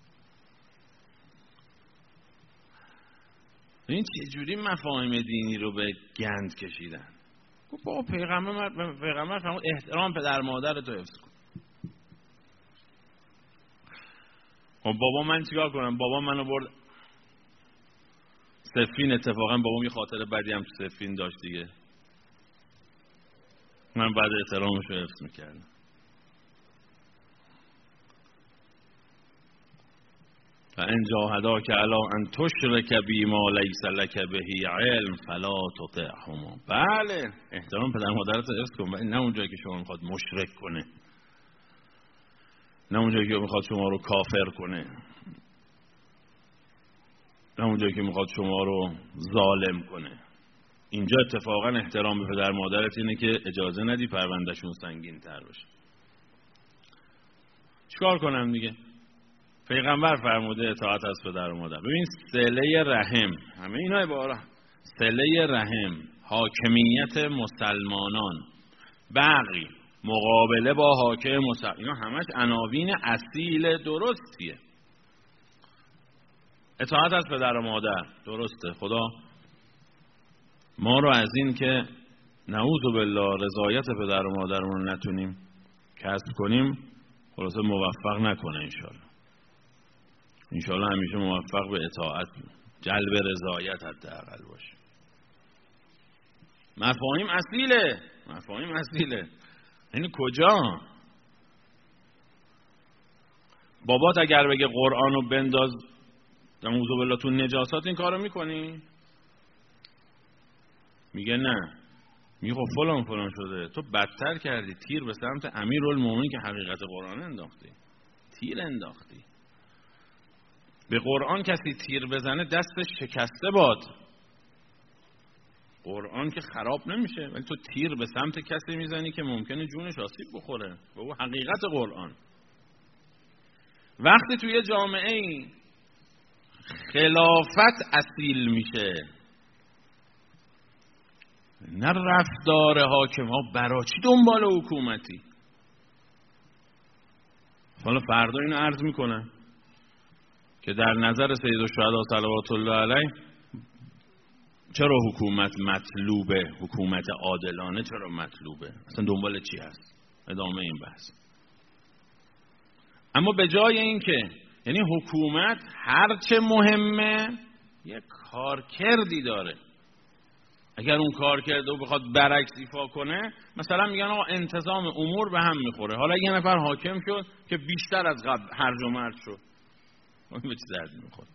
Speaker 1: این چجوری مفاهیم دینی رو به گند کشیدن؟ گفت بابا پیغمبر پیغمبر فرمود احترام پدر مادر تو حفظ کن. خب بابا من چیکار کنم؟ بابا منو برد سفین. اتفاقا بابام یه خاطر بدی هم تو سفین داشت دیگه. من بعد احترامش رو حفظ میکردم. و ان جاهداک علی ان تشرک بی ما لیس لک به علم فلا تطعهما. بله احترام پدر مادرت رو حفظ کن، ولی نه اونجایی که شما میخواد مشرک کنه، نه اونجایی که میخواد شما رو کافر کنه، نه اونجایی که میخواد شما رو ظالم کنه. اینجا اتفاقا احترام به پدر مادرت اینه که اجازه ندی پروندهشون سنگین تر بشه. چیکار کنم دیگه؟ پیغمبر فرموده اطاعت از پدر و مادر. ببین صله رحم، همه اینا عبارت صله رحم، حاکمیت مسلمانان، بقی مقابله با حاکم مسلمان، اینا همش عناوین اصیل درستیه. اطاعت از پدر و مادر درسته. خدا ما رو از این که نعوذ بالله رضایت پدر و مادرمون رو نتونیم کسب کنیم خلاصه موفق نکنه. انشالله انشالله همیشه موفق به اطاعت، جلب رضایت حداقل باشه. مفاهیم اصیله، مفاهیم اصیله. یعنی کجا؟ بابات اگر بگه قرآن رو بنداز نعوذ بالله تو نجاسات، این کارو میکنی؟ میگه نه. میگه خب فلان فلان شده. تو بدتر کردی، تیر به سمت امیرالمومنین که حقیقت قرآن انداختی، تیر انداختی. به قرآن کسی تیر بزنه دستش شکسته باد. قرآن که خراب نمیشه، ولی تو تیر به سمت کسی میزنی که ممکنه جونش آسیب بخوره. و او حقیقت قرآن. وقتی توی جامعه خلافت اصیل میشه، نه رفتار حاکم ها برای چی دنبال حکومتی. حالا فردا اینو عرض میکنه که در نظر سید الشهدا صلوات الله علیه چرا حکومت مطلوبه، حکومت عادلانه چرا مطلوبه، اصلا دنبال چی هست. ادامه این بحث. اما به جای این که یعنی حکومت هرچه مهمه یک کارکردی داره. اگر اون کار کرده و بخواد برعکس ایفا کنه، مثلا میگن آقا انتظام امور به هم میخوره. حالا یه نفر حاکم شد که بیشتر از قبل هرج و مرج شد، اون به چه دردی میخوره؟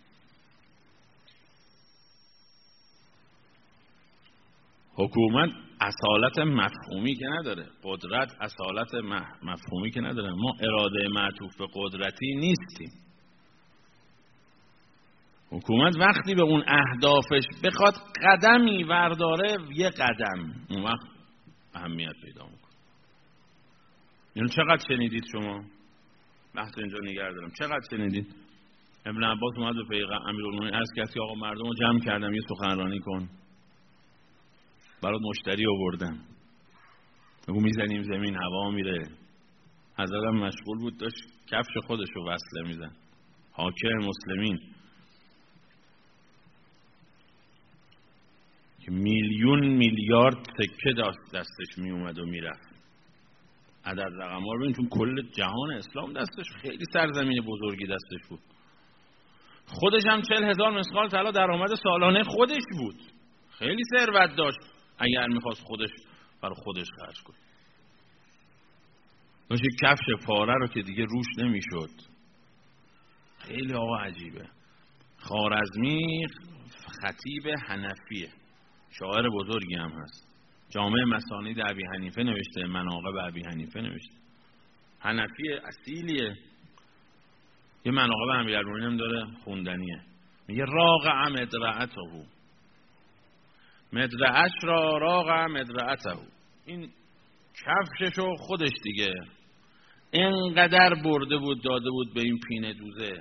Speaker 1: حکومت اصالت مفهومی که نداره، قدرت اصالت مفهومی که نداره. ما اراده معطوف به قدرتی نیستیم. حکومت وقتی به اون اهدافش بخواد قدمی ورداره، یه قدم، اون وقت اهمیت پیدا میکنه. یعنی چقدر شنیدید شما؟ بحث اینجا نگه دارم. چقدر شنیدید؟ ابن عباس اومد به پیغمبر امیرالمومنین عرض کرد که آقا مردم رو جمع کردم یه سخنرانی کن، برات مشتری آوردم. بگو میزنیم زمین هوا میره. حضرت هم مشغول بود، داشت کفش خودش رو وصله میزن. حاکم مسلمین که میلیون میلیارد سکه دستش می اومد و میرفت. عدد رقم ها رو ببین، چون کل جهان اسلام دستش، خیلی سرزمین بزرگی دستش بود. خودش هم چل هزار مسقال طلا درآمد سالانه خودش بود. خیلی ثروت داشت اگر میخواست خودش برای خودش خرج کنه. داشت کفش پاره رو که دیگه روش نمیشد. خیلی آقا عجیبه. خوارزمی خطیب حنفیه، شاعر بزرگی هم هست. جامع مسانید ابی حنیفه نوشته، مناقب ابی حنیفه نوشته. حنفی اصیلیه. یه مناقب امیرالمومنین هم داره، خوندنیه. میگه راقع مدرعته، مدرعش را راقع مدرعته. این کفششو خودش دیگه اینقدر برده بود داده بود به این پینه دوزه.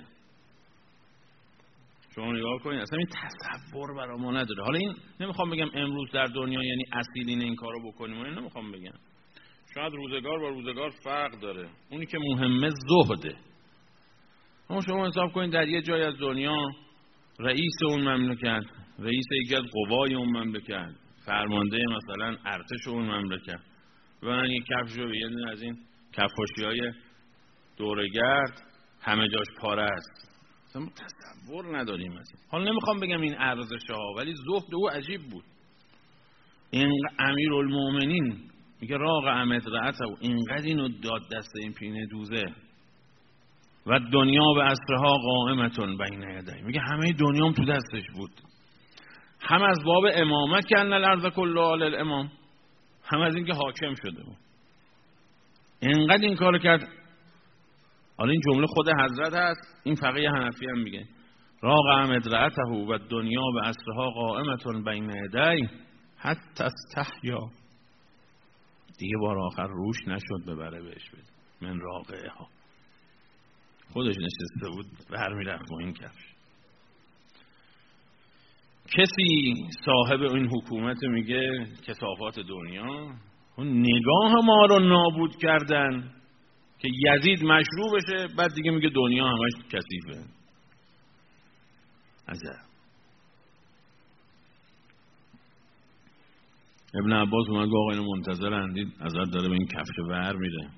Speaker 1: شما نگاه کنید، اصلا این تصور برای ما نداره. حالا این نمیخوام بگم امروز در دنیا یعنی اصیلین این کارو بکنیم، این نمیخوام بگم. شاید روزگار با روزگار فرق داره. اونی که مهمه زهده. اما شما حساب کنید در یه جای از دنیا رئیس اون مملکت، رئیس یکی از قوای اون مملکت، فرمانده مثلا ارتش اون مملکت، ببینن یک کفش رو به یه دونه از این کفاشی‌های دورگرد همه جاش پاره است. اصلا تصور نداریم اصلا. حالا نمیخوام بگم این ارزشه ها، ولی زهد او عجیب بود. این امیرالمومنین میگه راقع مدرعته، اینقدر اینو داد دست این پینه دوزه. و دنیا به اسرها قائمتون بین یدی، میگه همه دنیام تو دستش بود. هم از باب امامت کن الارض کلها للامام، هم از اینکه حاکم شده بود. اینقدر این کارو کرد. حالا این جمله خود حضرت هست، این فقیه حنفی هم میگه راقع مدرعته و دنیا به اسرها قائمتون بین یدی حتی استحیا. دیگه بار آخر روش نشد ببره بهش بده من راقعه ها. خودش نشسته بود بر میرفت با این کفش. کسی صاحب این حکومت میگه کثافات دنیا، اون نگاه ما رو نابود کردن که یزید مشروع بشه، بعد دیگه میگه دنیا همش کثیفه. عجب. ابن عباس اومد گفت آقا اینو منتظر اندید، حضرت داره به این کفش ور میره.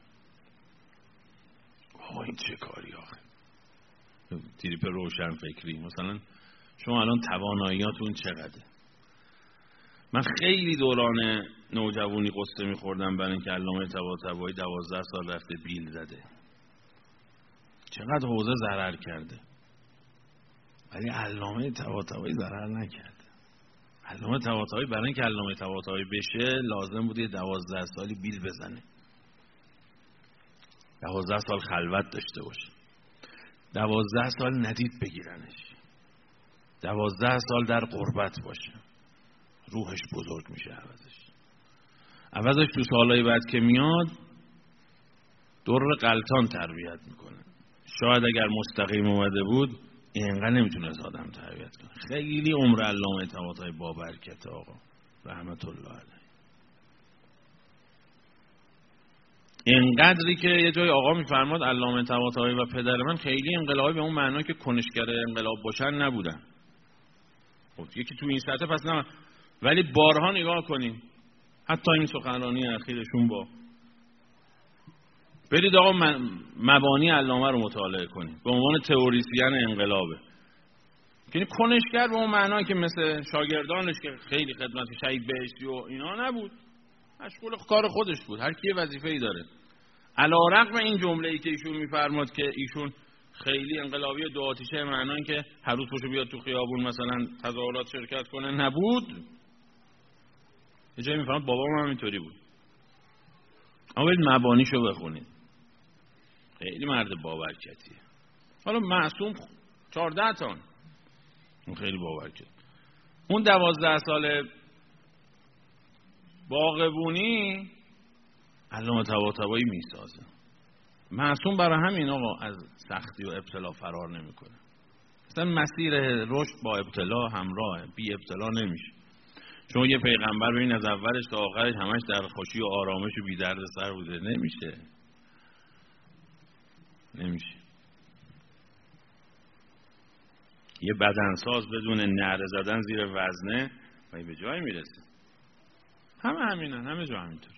Speaker 1: آقا این چه کاری آخه؟ تریپ روشن فکری. مثلا شما الان تواناییاتون چقدره؟ من خیلی دوران نوجوانی قصه میخوردم برای اینکه علامه طباطبایی دوازده سال رفته بیل زده، چقدر حوزه ضرر کرده، ولی علامه طباطبایی ضرر نکرده. علامه طباطبایی برای اینکه علامه طباطبایی بشه لازم بود یه دوازده سالی بیل بزنه، دوازده سال خلوت داشته باشه، دوازده سال ندید بگیرنش، دوازده سال در غربت باشه، روحش بزرگ میشه. عوضش عوضش تو سالهای بعد که میاد در قلتان تربیت میکنه. شاید اگر مستقیم اومده بود اینقدر نمیتونه آدم تربیت کنه. خیلی عمر علامه طباطبایی با برکت آقا رحمت الله علیه. اینقدری که یه جای آقا میفرماد علامه طباطبایی و پدر من خیلی انقلابی به اون معنی که کنشگر انقلاب باشن نبودن. خب یکی تو این سطح پس نه، ولی بارها نگاه کنیم حتی این سخنرانی اخیرشون با برید آقا مبانی علامه رو مطالعه کنید به عنوان تئوریسین انقلابه یعنی کنشگر به اون معنی که مثل شاگردانش که خیلی خدمت شهید بهشتی و اینا نبود، مشغول کار خودش بود، هر کی وظیفه‌ای داره. علی‌رغم این جمله‌ای که ایشون می‌فرماد که ایشون خیلی انقلابی دو آتیشه معنی که هر روز پشو بیاد تو خیابون مثلا تظاهرات شرکت کنه نبود. یه جایی می‌فرماد بابام هم اینطوری بود. اما برید مبانیشو بخونید، خیلی مرد باورکتیه. حالا معصوم چهارده تان، اون خیلی باورکت. اون دوازده سال باغبونی علامه طباطبایی میسازه. معصوم برای همین آقا از سختی و ابتلا فرار نمیکنه. مثلا مسیر رشد با ابتلا همراهه، بی ابتلا نمیشه. چون یه پیغمبر ببین از اولش تا آخرش همش در خوشی و آرامش و بی درد سر بوده، نمیشه. نمیشه. یه بدنساز بدون نعره زدن زیر وزنه و به جایی میرسه. همه همینن، همه جا همینطور.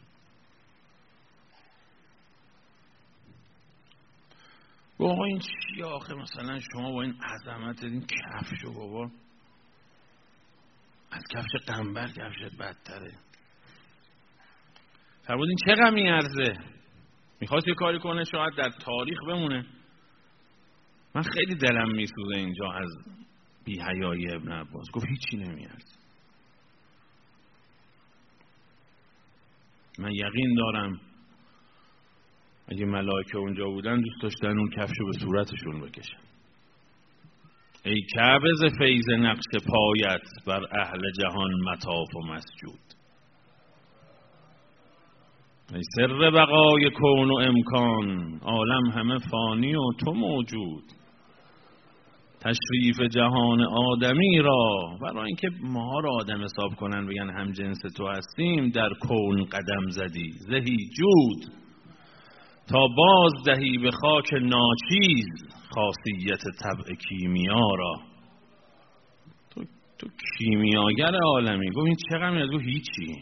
Speaker 1: بابا این چی آخه مثلا شما با این عظمت این کفشو بابا از کفش قنبر کفشت بدتره. فرمود این چه غمی ارزه؟ میخواست یه کاری کنه شاید در تاریخ بمونه. من خیلی دلم میسوزه اینجا از بی حیایی ابن عباس. گفت هیچی نمیارزه. من یقین دارم اگه ملائکه اونجا بودن دوست داشتن اون کفشو به صورتشون بکشن. ای کعبه ز فیض نقش پایت بر اهل جهان مطاف و مسجود. ای سر بقای کون و امکان عالم همه فانی و تو موجود. تشریف جهان آدمی را برای اینکه ماها را آدم حساب کنن بگن هم جنس تو هستیم در کون قدم زدی زهی جود. تا باز دهی به خاک ناچیز خاصیت طبع کیمیا را. تو, تو کیمیاگر عالمی. گفت این چه غمی؟ گفت هیچی.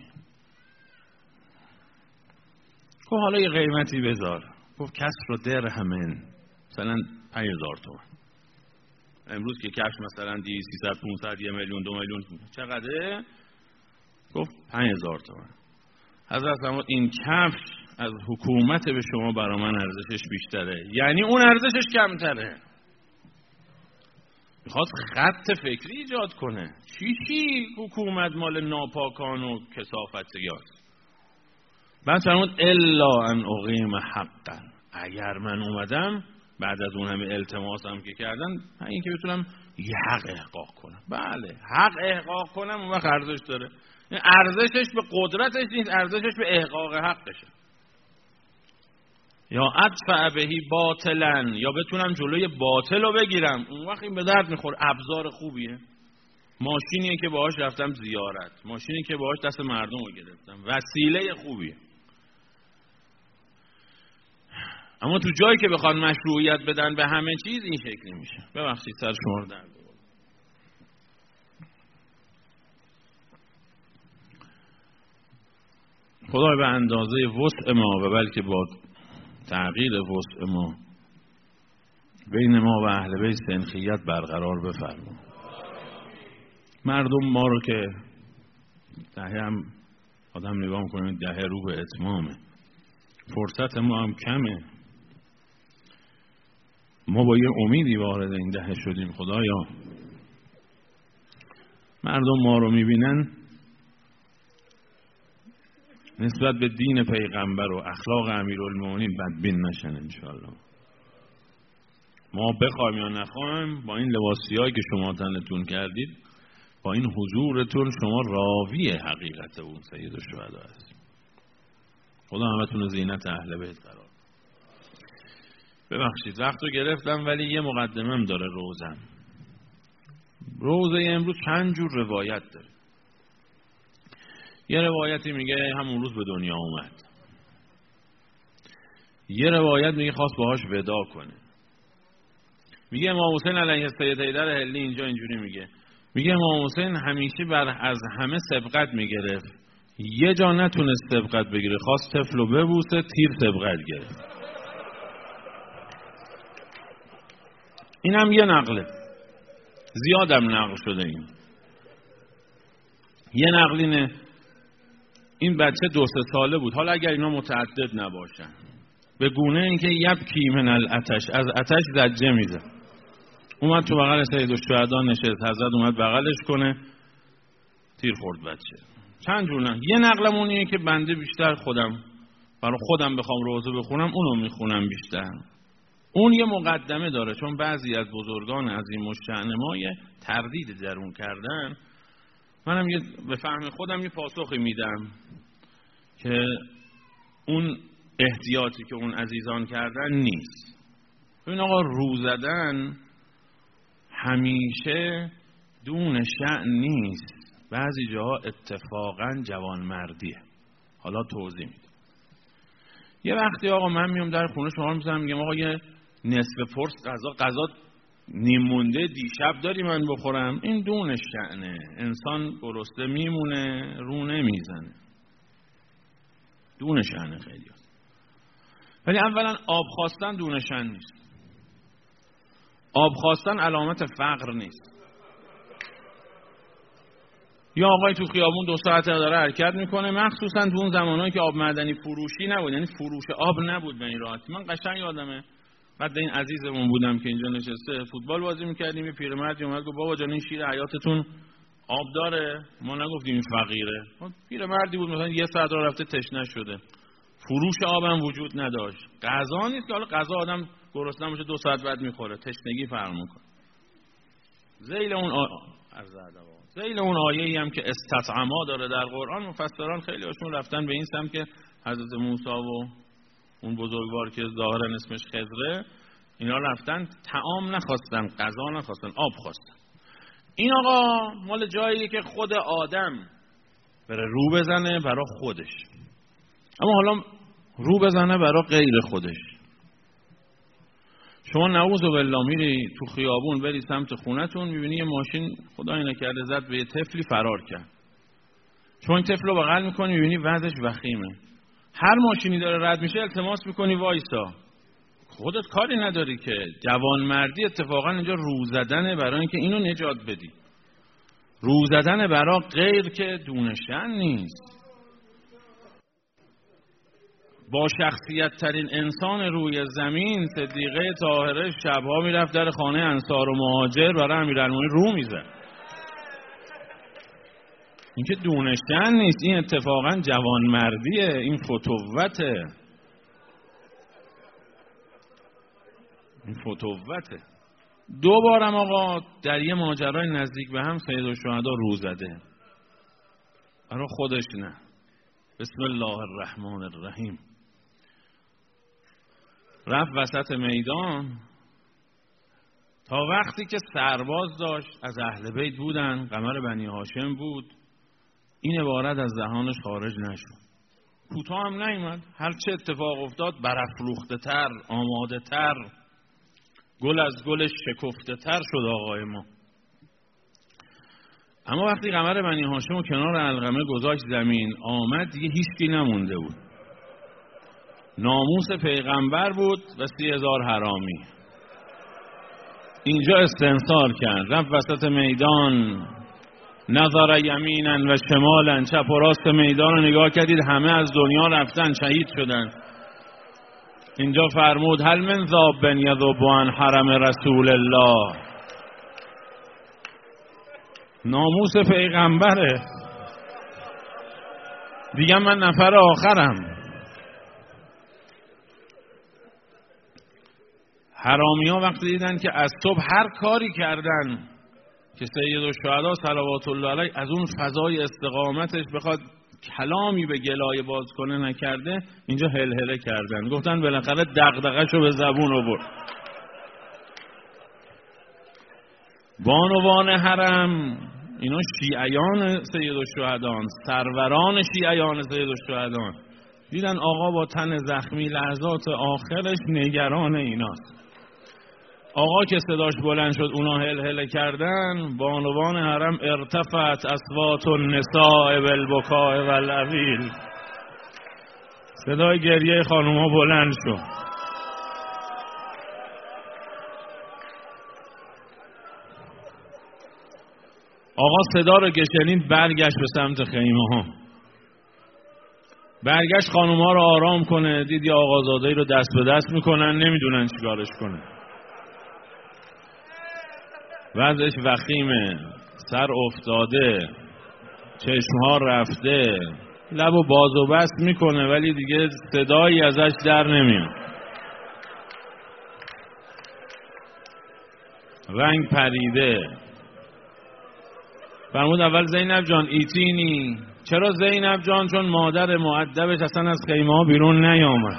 Speaker 1: گفت حالا یه قیمتی بذار. گفت کسر و درهمن مثلا پنج هزار تومن. امروز که کفش مثلا دی سیصد پانصد یه میلیون دو میلیون چقدره؟ گفت پنج هزار تومن. حضرت فرمود این کفش از حکومت به شما برای من ارزشش بیشتره، یعنی اون ارزشش کمتره. میخواست خط فکری ایجاد کنه. چی چی حکومت مال ناپاکان و کثافتیاست. بعد فرمود الا ان اقیم حقا. اگر من اومدم بعد از اون همه التماسم که کردن این که بتونم یه حق احقاق کنم. بله حق احقاق کنم اون وقت ارزش داره. این ارزشش به قدرتش نیست، ارزشش به احقاق حقشه. یا ادفع بهی باطلا، یا بتونم جلوی باطل رو بگیرم. اون وقت این به درد میخوره. ابزار خوبیه. ماشینیه که باهاش رفتم زیارت، ماشینی که باهاش دست مردم رو گرفتم، وسیله خوبیه. اما تو جایی که بخوان مشروعیت بدن به همه چیز این شکلی میشه. ببخشید سر شما رو درد بردم. خدای به اندازه وسع ما و بلکه با تغییر وسع ما بین ما و اهل بیت سنخیت برقرار بفرما. مردم ما رو که دهه هم آدم نگاه میکنه دهه رو به اتمامه، فرصت ما هم کمه. ما با یه امیدی وارد این دهه شدیم. خدایا مردم ما رو میبینن نسبت به دین پیغمبر و اخلاق امیرالمومنین بدبین نشن انشاءالله. ما بخوایم یا نخوایم با این لباسیایی که شما تنتون کردید، با این حضورتون شما راوی حقیقت اون سید الشهدا هست. خدا همتون زینت اهل بیت قرار. ببخشید وقت رو گرفتم ولی یه مقدمم داره روزم. روزه امروز چند جور روایت داره. یه روایتی میگه همون روز به دنیا اومد. یه روایت میگه خواست باهاش ودا کنه. میگه امام حسین علیه السید حیدر حلی اینجا اینجوری میگه. میگه امام حسین همیشه بر از همه سبقت میگرفت. یه جا نتونست سبقت بگیره، خواست طفلو ببوسه، تیر سبقت گرفت. این هم یه نقله. زیادم نقل شده این. یه نقلینه این بچه دو سه ساله بود، حالا اگر اینا متعدد نباشن، به گونه اینکه یبکی من الاتش، از اتش زجه میزه. اومد تو بغل سید الشهدا نشست، حضرت اومد بغلش کنه، تیر خورد بچه. چند جور نه. یه نقلمون اینه که بنده بیشتر خودم برای خودم بخوام روزه بخونم اونو میخونم بیشتر. اون یه مقدمه داره، چون بعضی از بزرگان عظیم الشأن ما یه تردید درون کردن. منم یه به فهم خودم یه پاسخی میدم که اون احتیاطی که اون عزیزان کردن نیست. ببین آقا، رو زدن همیشه دون شأن نیست، بعضی جاها اتفاقا جوانمردیه. حالا توضیح میدم. یه وقتی آقا من میام در خونه شما میذارم میگم آقا یه نصف پرس غذا غذا نیم مونده دیشب داری من بخورم، این دون شأنه. انسان گرسنه میمونه، رو نمیزنه، دون شأنه خیلی هست. ولی اولا آب خواستن دون شأن نیست. آب خواستن علامت فقر نیست. یا آقای تو خیابون دو ساعته داره حرکت میکنه، مخصوصا تو اون زمانهایی که آب معدنی فروشی نبود، یعنی فروش آب نبود به این راحتی. من قشنگ یادمه بعد این عزیزمون بودم که اینجا نشسته، فوتبال بازی میکردیم، یه پیرمردی اومد گفت بابا جان این شیر حیاتتون آب داره؟ ما نگفتیم این فقیره. پیرمردی بود مثلا یه ساعت راه رفته تشنه شده، فروش آبم وجود نداشت. غذا نیست که حالا غذا آدم گرسنه باشه دو ساعت بعد میخوره، تشنگی فرق میکنه. ذیل اون آ... ذیل اون آیه‌ای هم که استطعما داره در قرآن، مفسران خیلی هاشون رفتن به این سمت که حضرت موسی و اون بزرگوار که ظاهرا اسمش خضره، اینا رفتن طعام نخواستن، غذا نخواستن، آب خواستن. این آقا مال جاییه که خود آدم بره رو بزنه برای خودش، اما حالا رو بزنه برای غیر خودش. شما نعوذ بالله میری تو خیابون بری سمت خونتون، میبینی یه ماشین خدای نکرده زد به یه طفلی فرار کرد. شما این طفل رو بغل میکنی، میبینی وضعش وخیمه. هر ماشینی داره رد میشه التماس میکنی وایسا. خودت کاری نداری که. جوانمردی اتفاقا اینجا رو زدنه برای اینکه اینو نجات بدی. رو زدن برای غیر که دونشن نیست. با شخصیت ترین انسان روی زمین صدیقه طاهره شبها میرفت در خانه انصار و مهاجر برای امیرالمومنین رو میزد. این که دونشن نیست، این اتفاقا جوانمردیه، این فتوته، این فتوته. دو بارم آقا در یه ماجرای نزدیک به هم سید الشهدا رو زده، برای خودش نه. بسم الله الرحمن الرحیم. رفت وسط میدان تا وقتی که سرباز داشت، از اهل بیت بودن، قمر بنی هاشم بود، این عبارت از دهانش خارج نشد. کوتاه هم نیامد، هر چه اتفاق افتاد برافروخته تر، آماده تر، گل از گلش شکفته تر شد آقای ما. اما وقتی قمر بنی هاشم و کنار علقمه گذاشت زمین، آمد دیگه هیچکی نمونده بود. ناموس پیغمبر بود و سی هزار حرامی. اینجا استنصار کرد، رفت وسط میدان، نظر یمینا و شمالا، چپ و راست میدان رو نگاه کردید، همه از دنیا رفتن، شهید شدن. اینجا فرمود هل من ذاب یذب عن حرم رسول الله. ناموس پیغمبره، دیگه من نفر آخرم. حرامی ها وقتی دیدن که از صبح هر کاری کردن که سید الشهدا صلوات الله علیه از اون فضای استقامتش بخواد کلامی به گلایه باز کنه نکرده، اینجا هلهله کردن، گفتن بالاخره دغدغه‌شو به زبون آورد. بانوان حرم اینا شیعیان سید الشهدان، سروران شیعیان سید الشهدان، دیدن آقا با تن زخمی لحظات آخرش نگران ایناست. آقا که صداش بلند شد اونا هل هل کردن، بانوان حرم ارتفعت اصوات النساء بالبکاء والعویل، صدای گریه خانوما بلند شد. آقا صدا رو که شنید برگشت به سمت خیمه ها، برگشت خانوم ها رو آرام کنه. دید یا آقازاده‌ای رو دست به دست میکنن، نمیدونن چیکارش کنه. وضعش وخیمه، سر افتاده، چشمها رفته، لب و باز و بست میکنه ولی دیگه صدایی ازش در نمیاد. رنگ پریده. فرمود اول زینب جان ایتینی. چرا زینب جان؟ چون مادر مؤدبش اصلا از خیمه ها بیرون نیامد.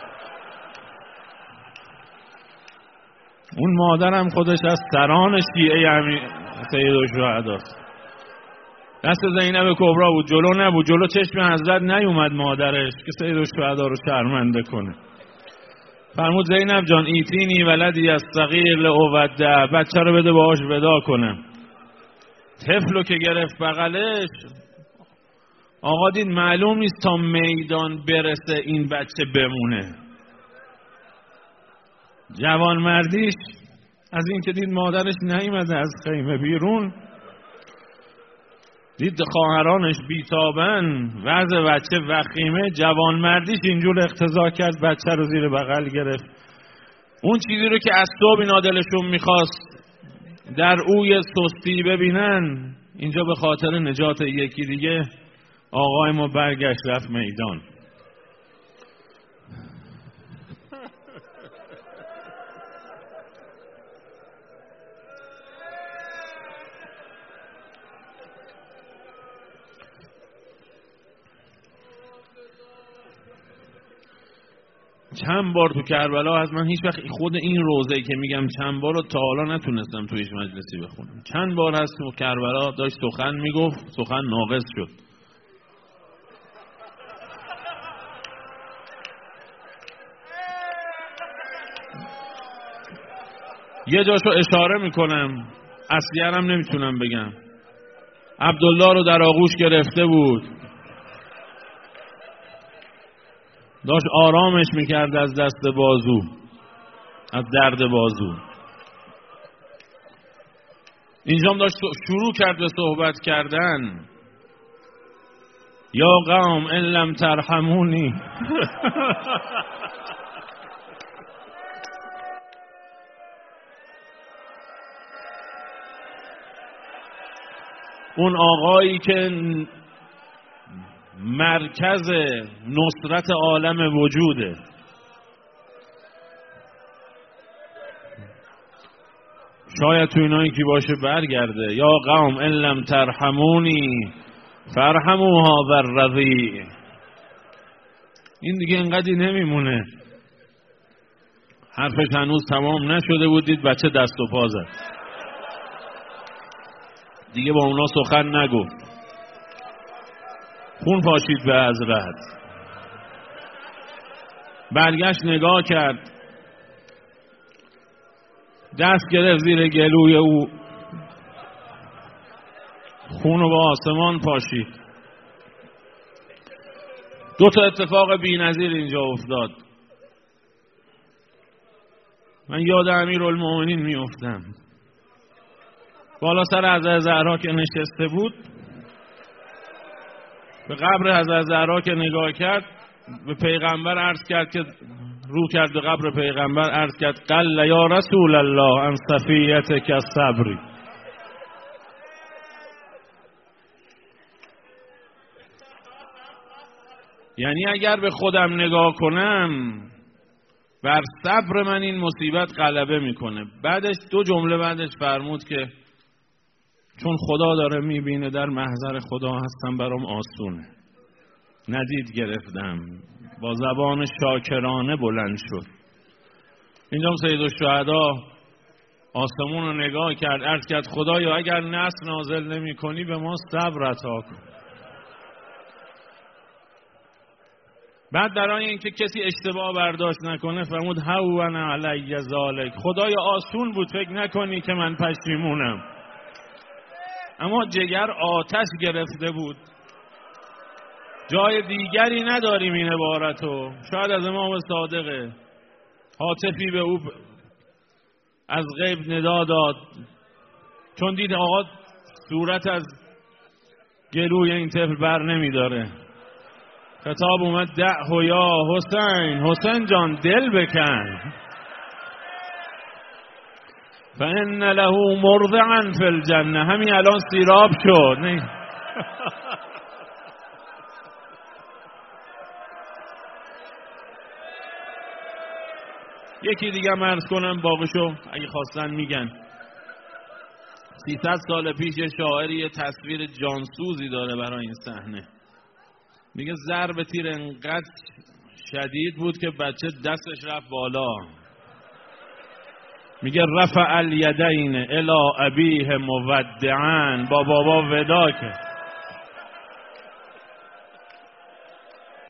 Speaker 1: اون مادرم خودش از سران شیعه امیر سیدالشهداست. دست زینب کبرا بود، جلو نبود، جلو چشم حضرت نیومد مادرش که سیدالشهدا رو شرمنده کنه. فرمود زینب جان ایتینی ولدی از صغیر لأودع، بچه رو بده باهاش ودا کنم. طفلو که گرفت بغلش، آقا دید معلوم نیست تا میدان برسه این بچه بمونه. جوان مردیش از این که دید مادرش نیامده از خیمه بیرون، دید خواهرانش بیتابن، وضع بچه وخیمه، جوان مردیش اینجور اقتضا کرد بچه رو زیر بغل گرفت. اون چیزی رو که از صبح اینا دلشون میخواست در اوی سستی ببینن، اینجا به خاطر نجات یکی دیگه آقای ما برگشت رفت میدان. چند بار تو کربلا از من هیچ وقت خود این روزه‌ای که میگم چند بار رو تا حالا نتونستم تو هیچ مجلسی بخونم. چند بار هست تو کربلا داشت سخن میگفت، سخن ناقص شد. یه جاشو اشاره میکنم، اصلیه هم نمیتونم بگم. عبدالله رو در آغوش گرفته بود، داشت آرامش میکرد از دست بازو، از درد بازو. اینجام داشت شروع کرد به صحبت کردن. یا قوم ان لم ترحمونی. اون آقایی که مرکز نصرت عالم وجوده، شاید تو اینایی که باشه برگرده. یا قوم ان لم ترحمونی فرحموها بالرضیع. این دیگه اینقدی نمیمونه. حرفش هنوز تمام نشده بود، دید بچه دست و پا زد، دیگه با اونا سخن نگفت. خون پاشید به حضرت. برگشت نگاه کرد، دست گرفت زیر گلوی او، خونو به آسمان پاشید. دو تا اتفاق بی‌نظیر اینجا افتاد. من یاد امیرالمومنین میافتم. بالا سر حضرت زهرا که نشسته بود، به قبر حضرت زهرا که نگاه کرد، به پیغمبر عرض کرد که رو کرد به قبر پیغمبر، عرض کرد قل یا رسول الله عن صفیتک الصبری. یعنی اگر به خودم نگاه کنم، بر صبر من این مصیبت غلبه میکنه. بعدش دو جمله بعدش فرمود که چون خدا داره میبینه در محضر خدا هستم برام آسونه. ندید گرفتم، با زبان شاکرانه بلند شد. اینجا سیدالشهدا آسمون رو نگاه کرد، عرض کرد خدایا اگر نصر نازل نمی کنی به ما صبر عطا کن. بعد برای اینکه کسی اشتباه برداشت نکنه فرمود هون علی ذلک. خدایا آسون بود، فکر نکنی که من پشیمونم. اما جگر آتش گرفته بود. جای دیگری نداریم این عبارتو. شاید از امام صادقه. هاتفی به او از غیب ندا داد، چون دید آقا صورت از گلوی این طفل بر نمی داره. خطاب اومد دعه یا حسین، حسین جان دل بکن، فإن له مرضعا فی الجنه، همین الان سیراب شد. نه یکی دیگه مرز کنم باقیشو اگه خواستن میگن. سیصد سال پیش یه شاعری یه تصویر جانسوزی داره برای این صحنه. میگه ضرب تیر انقدر شدید بود که بچه دستش رفت بالا. میگه رفع الیدین الی ابیه مودعا، با بابا ودا کرد.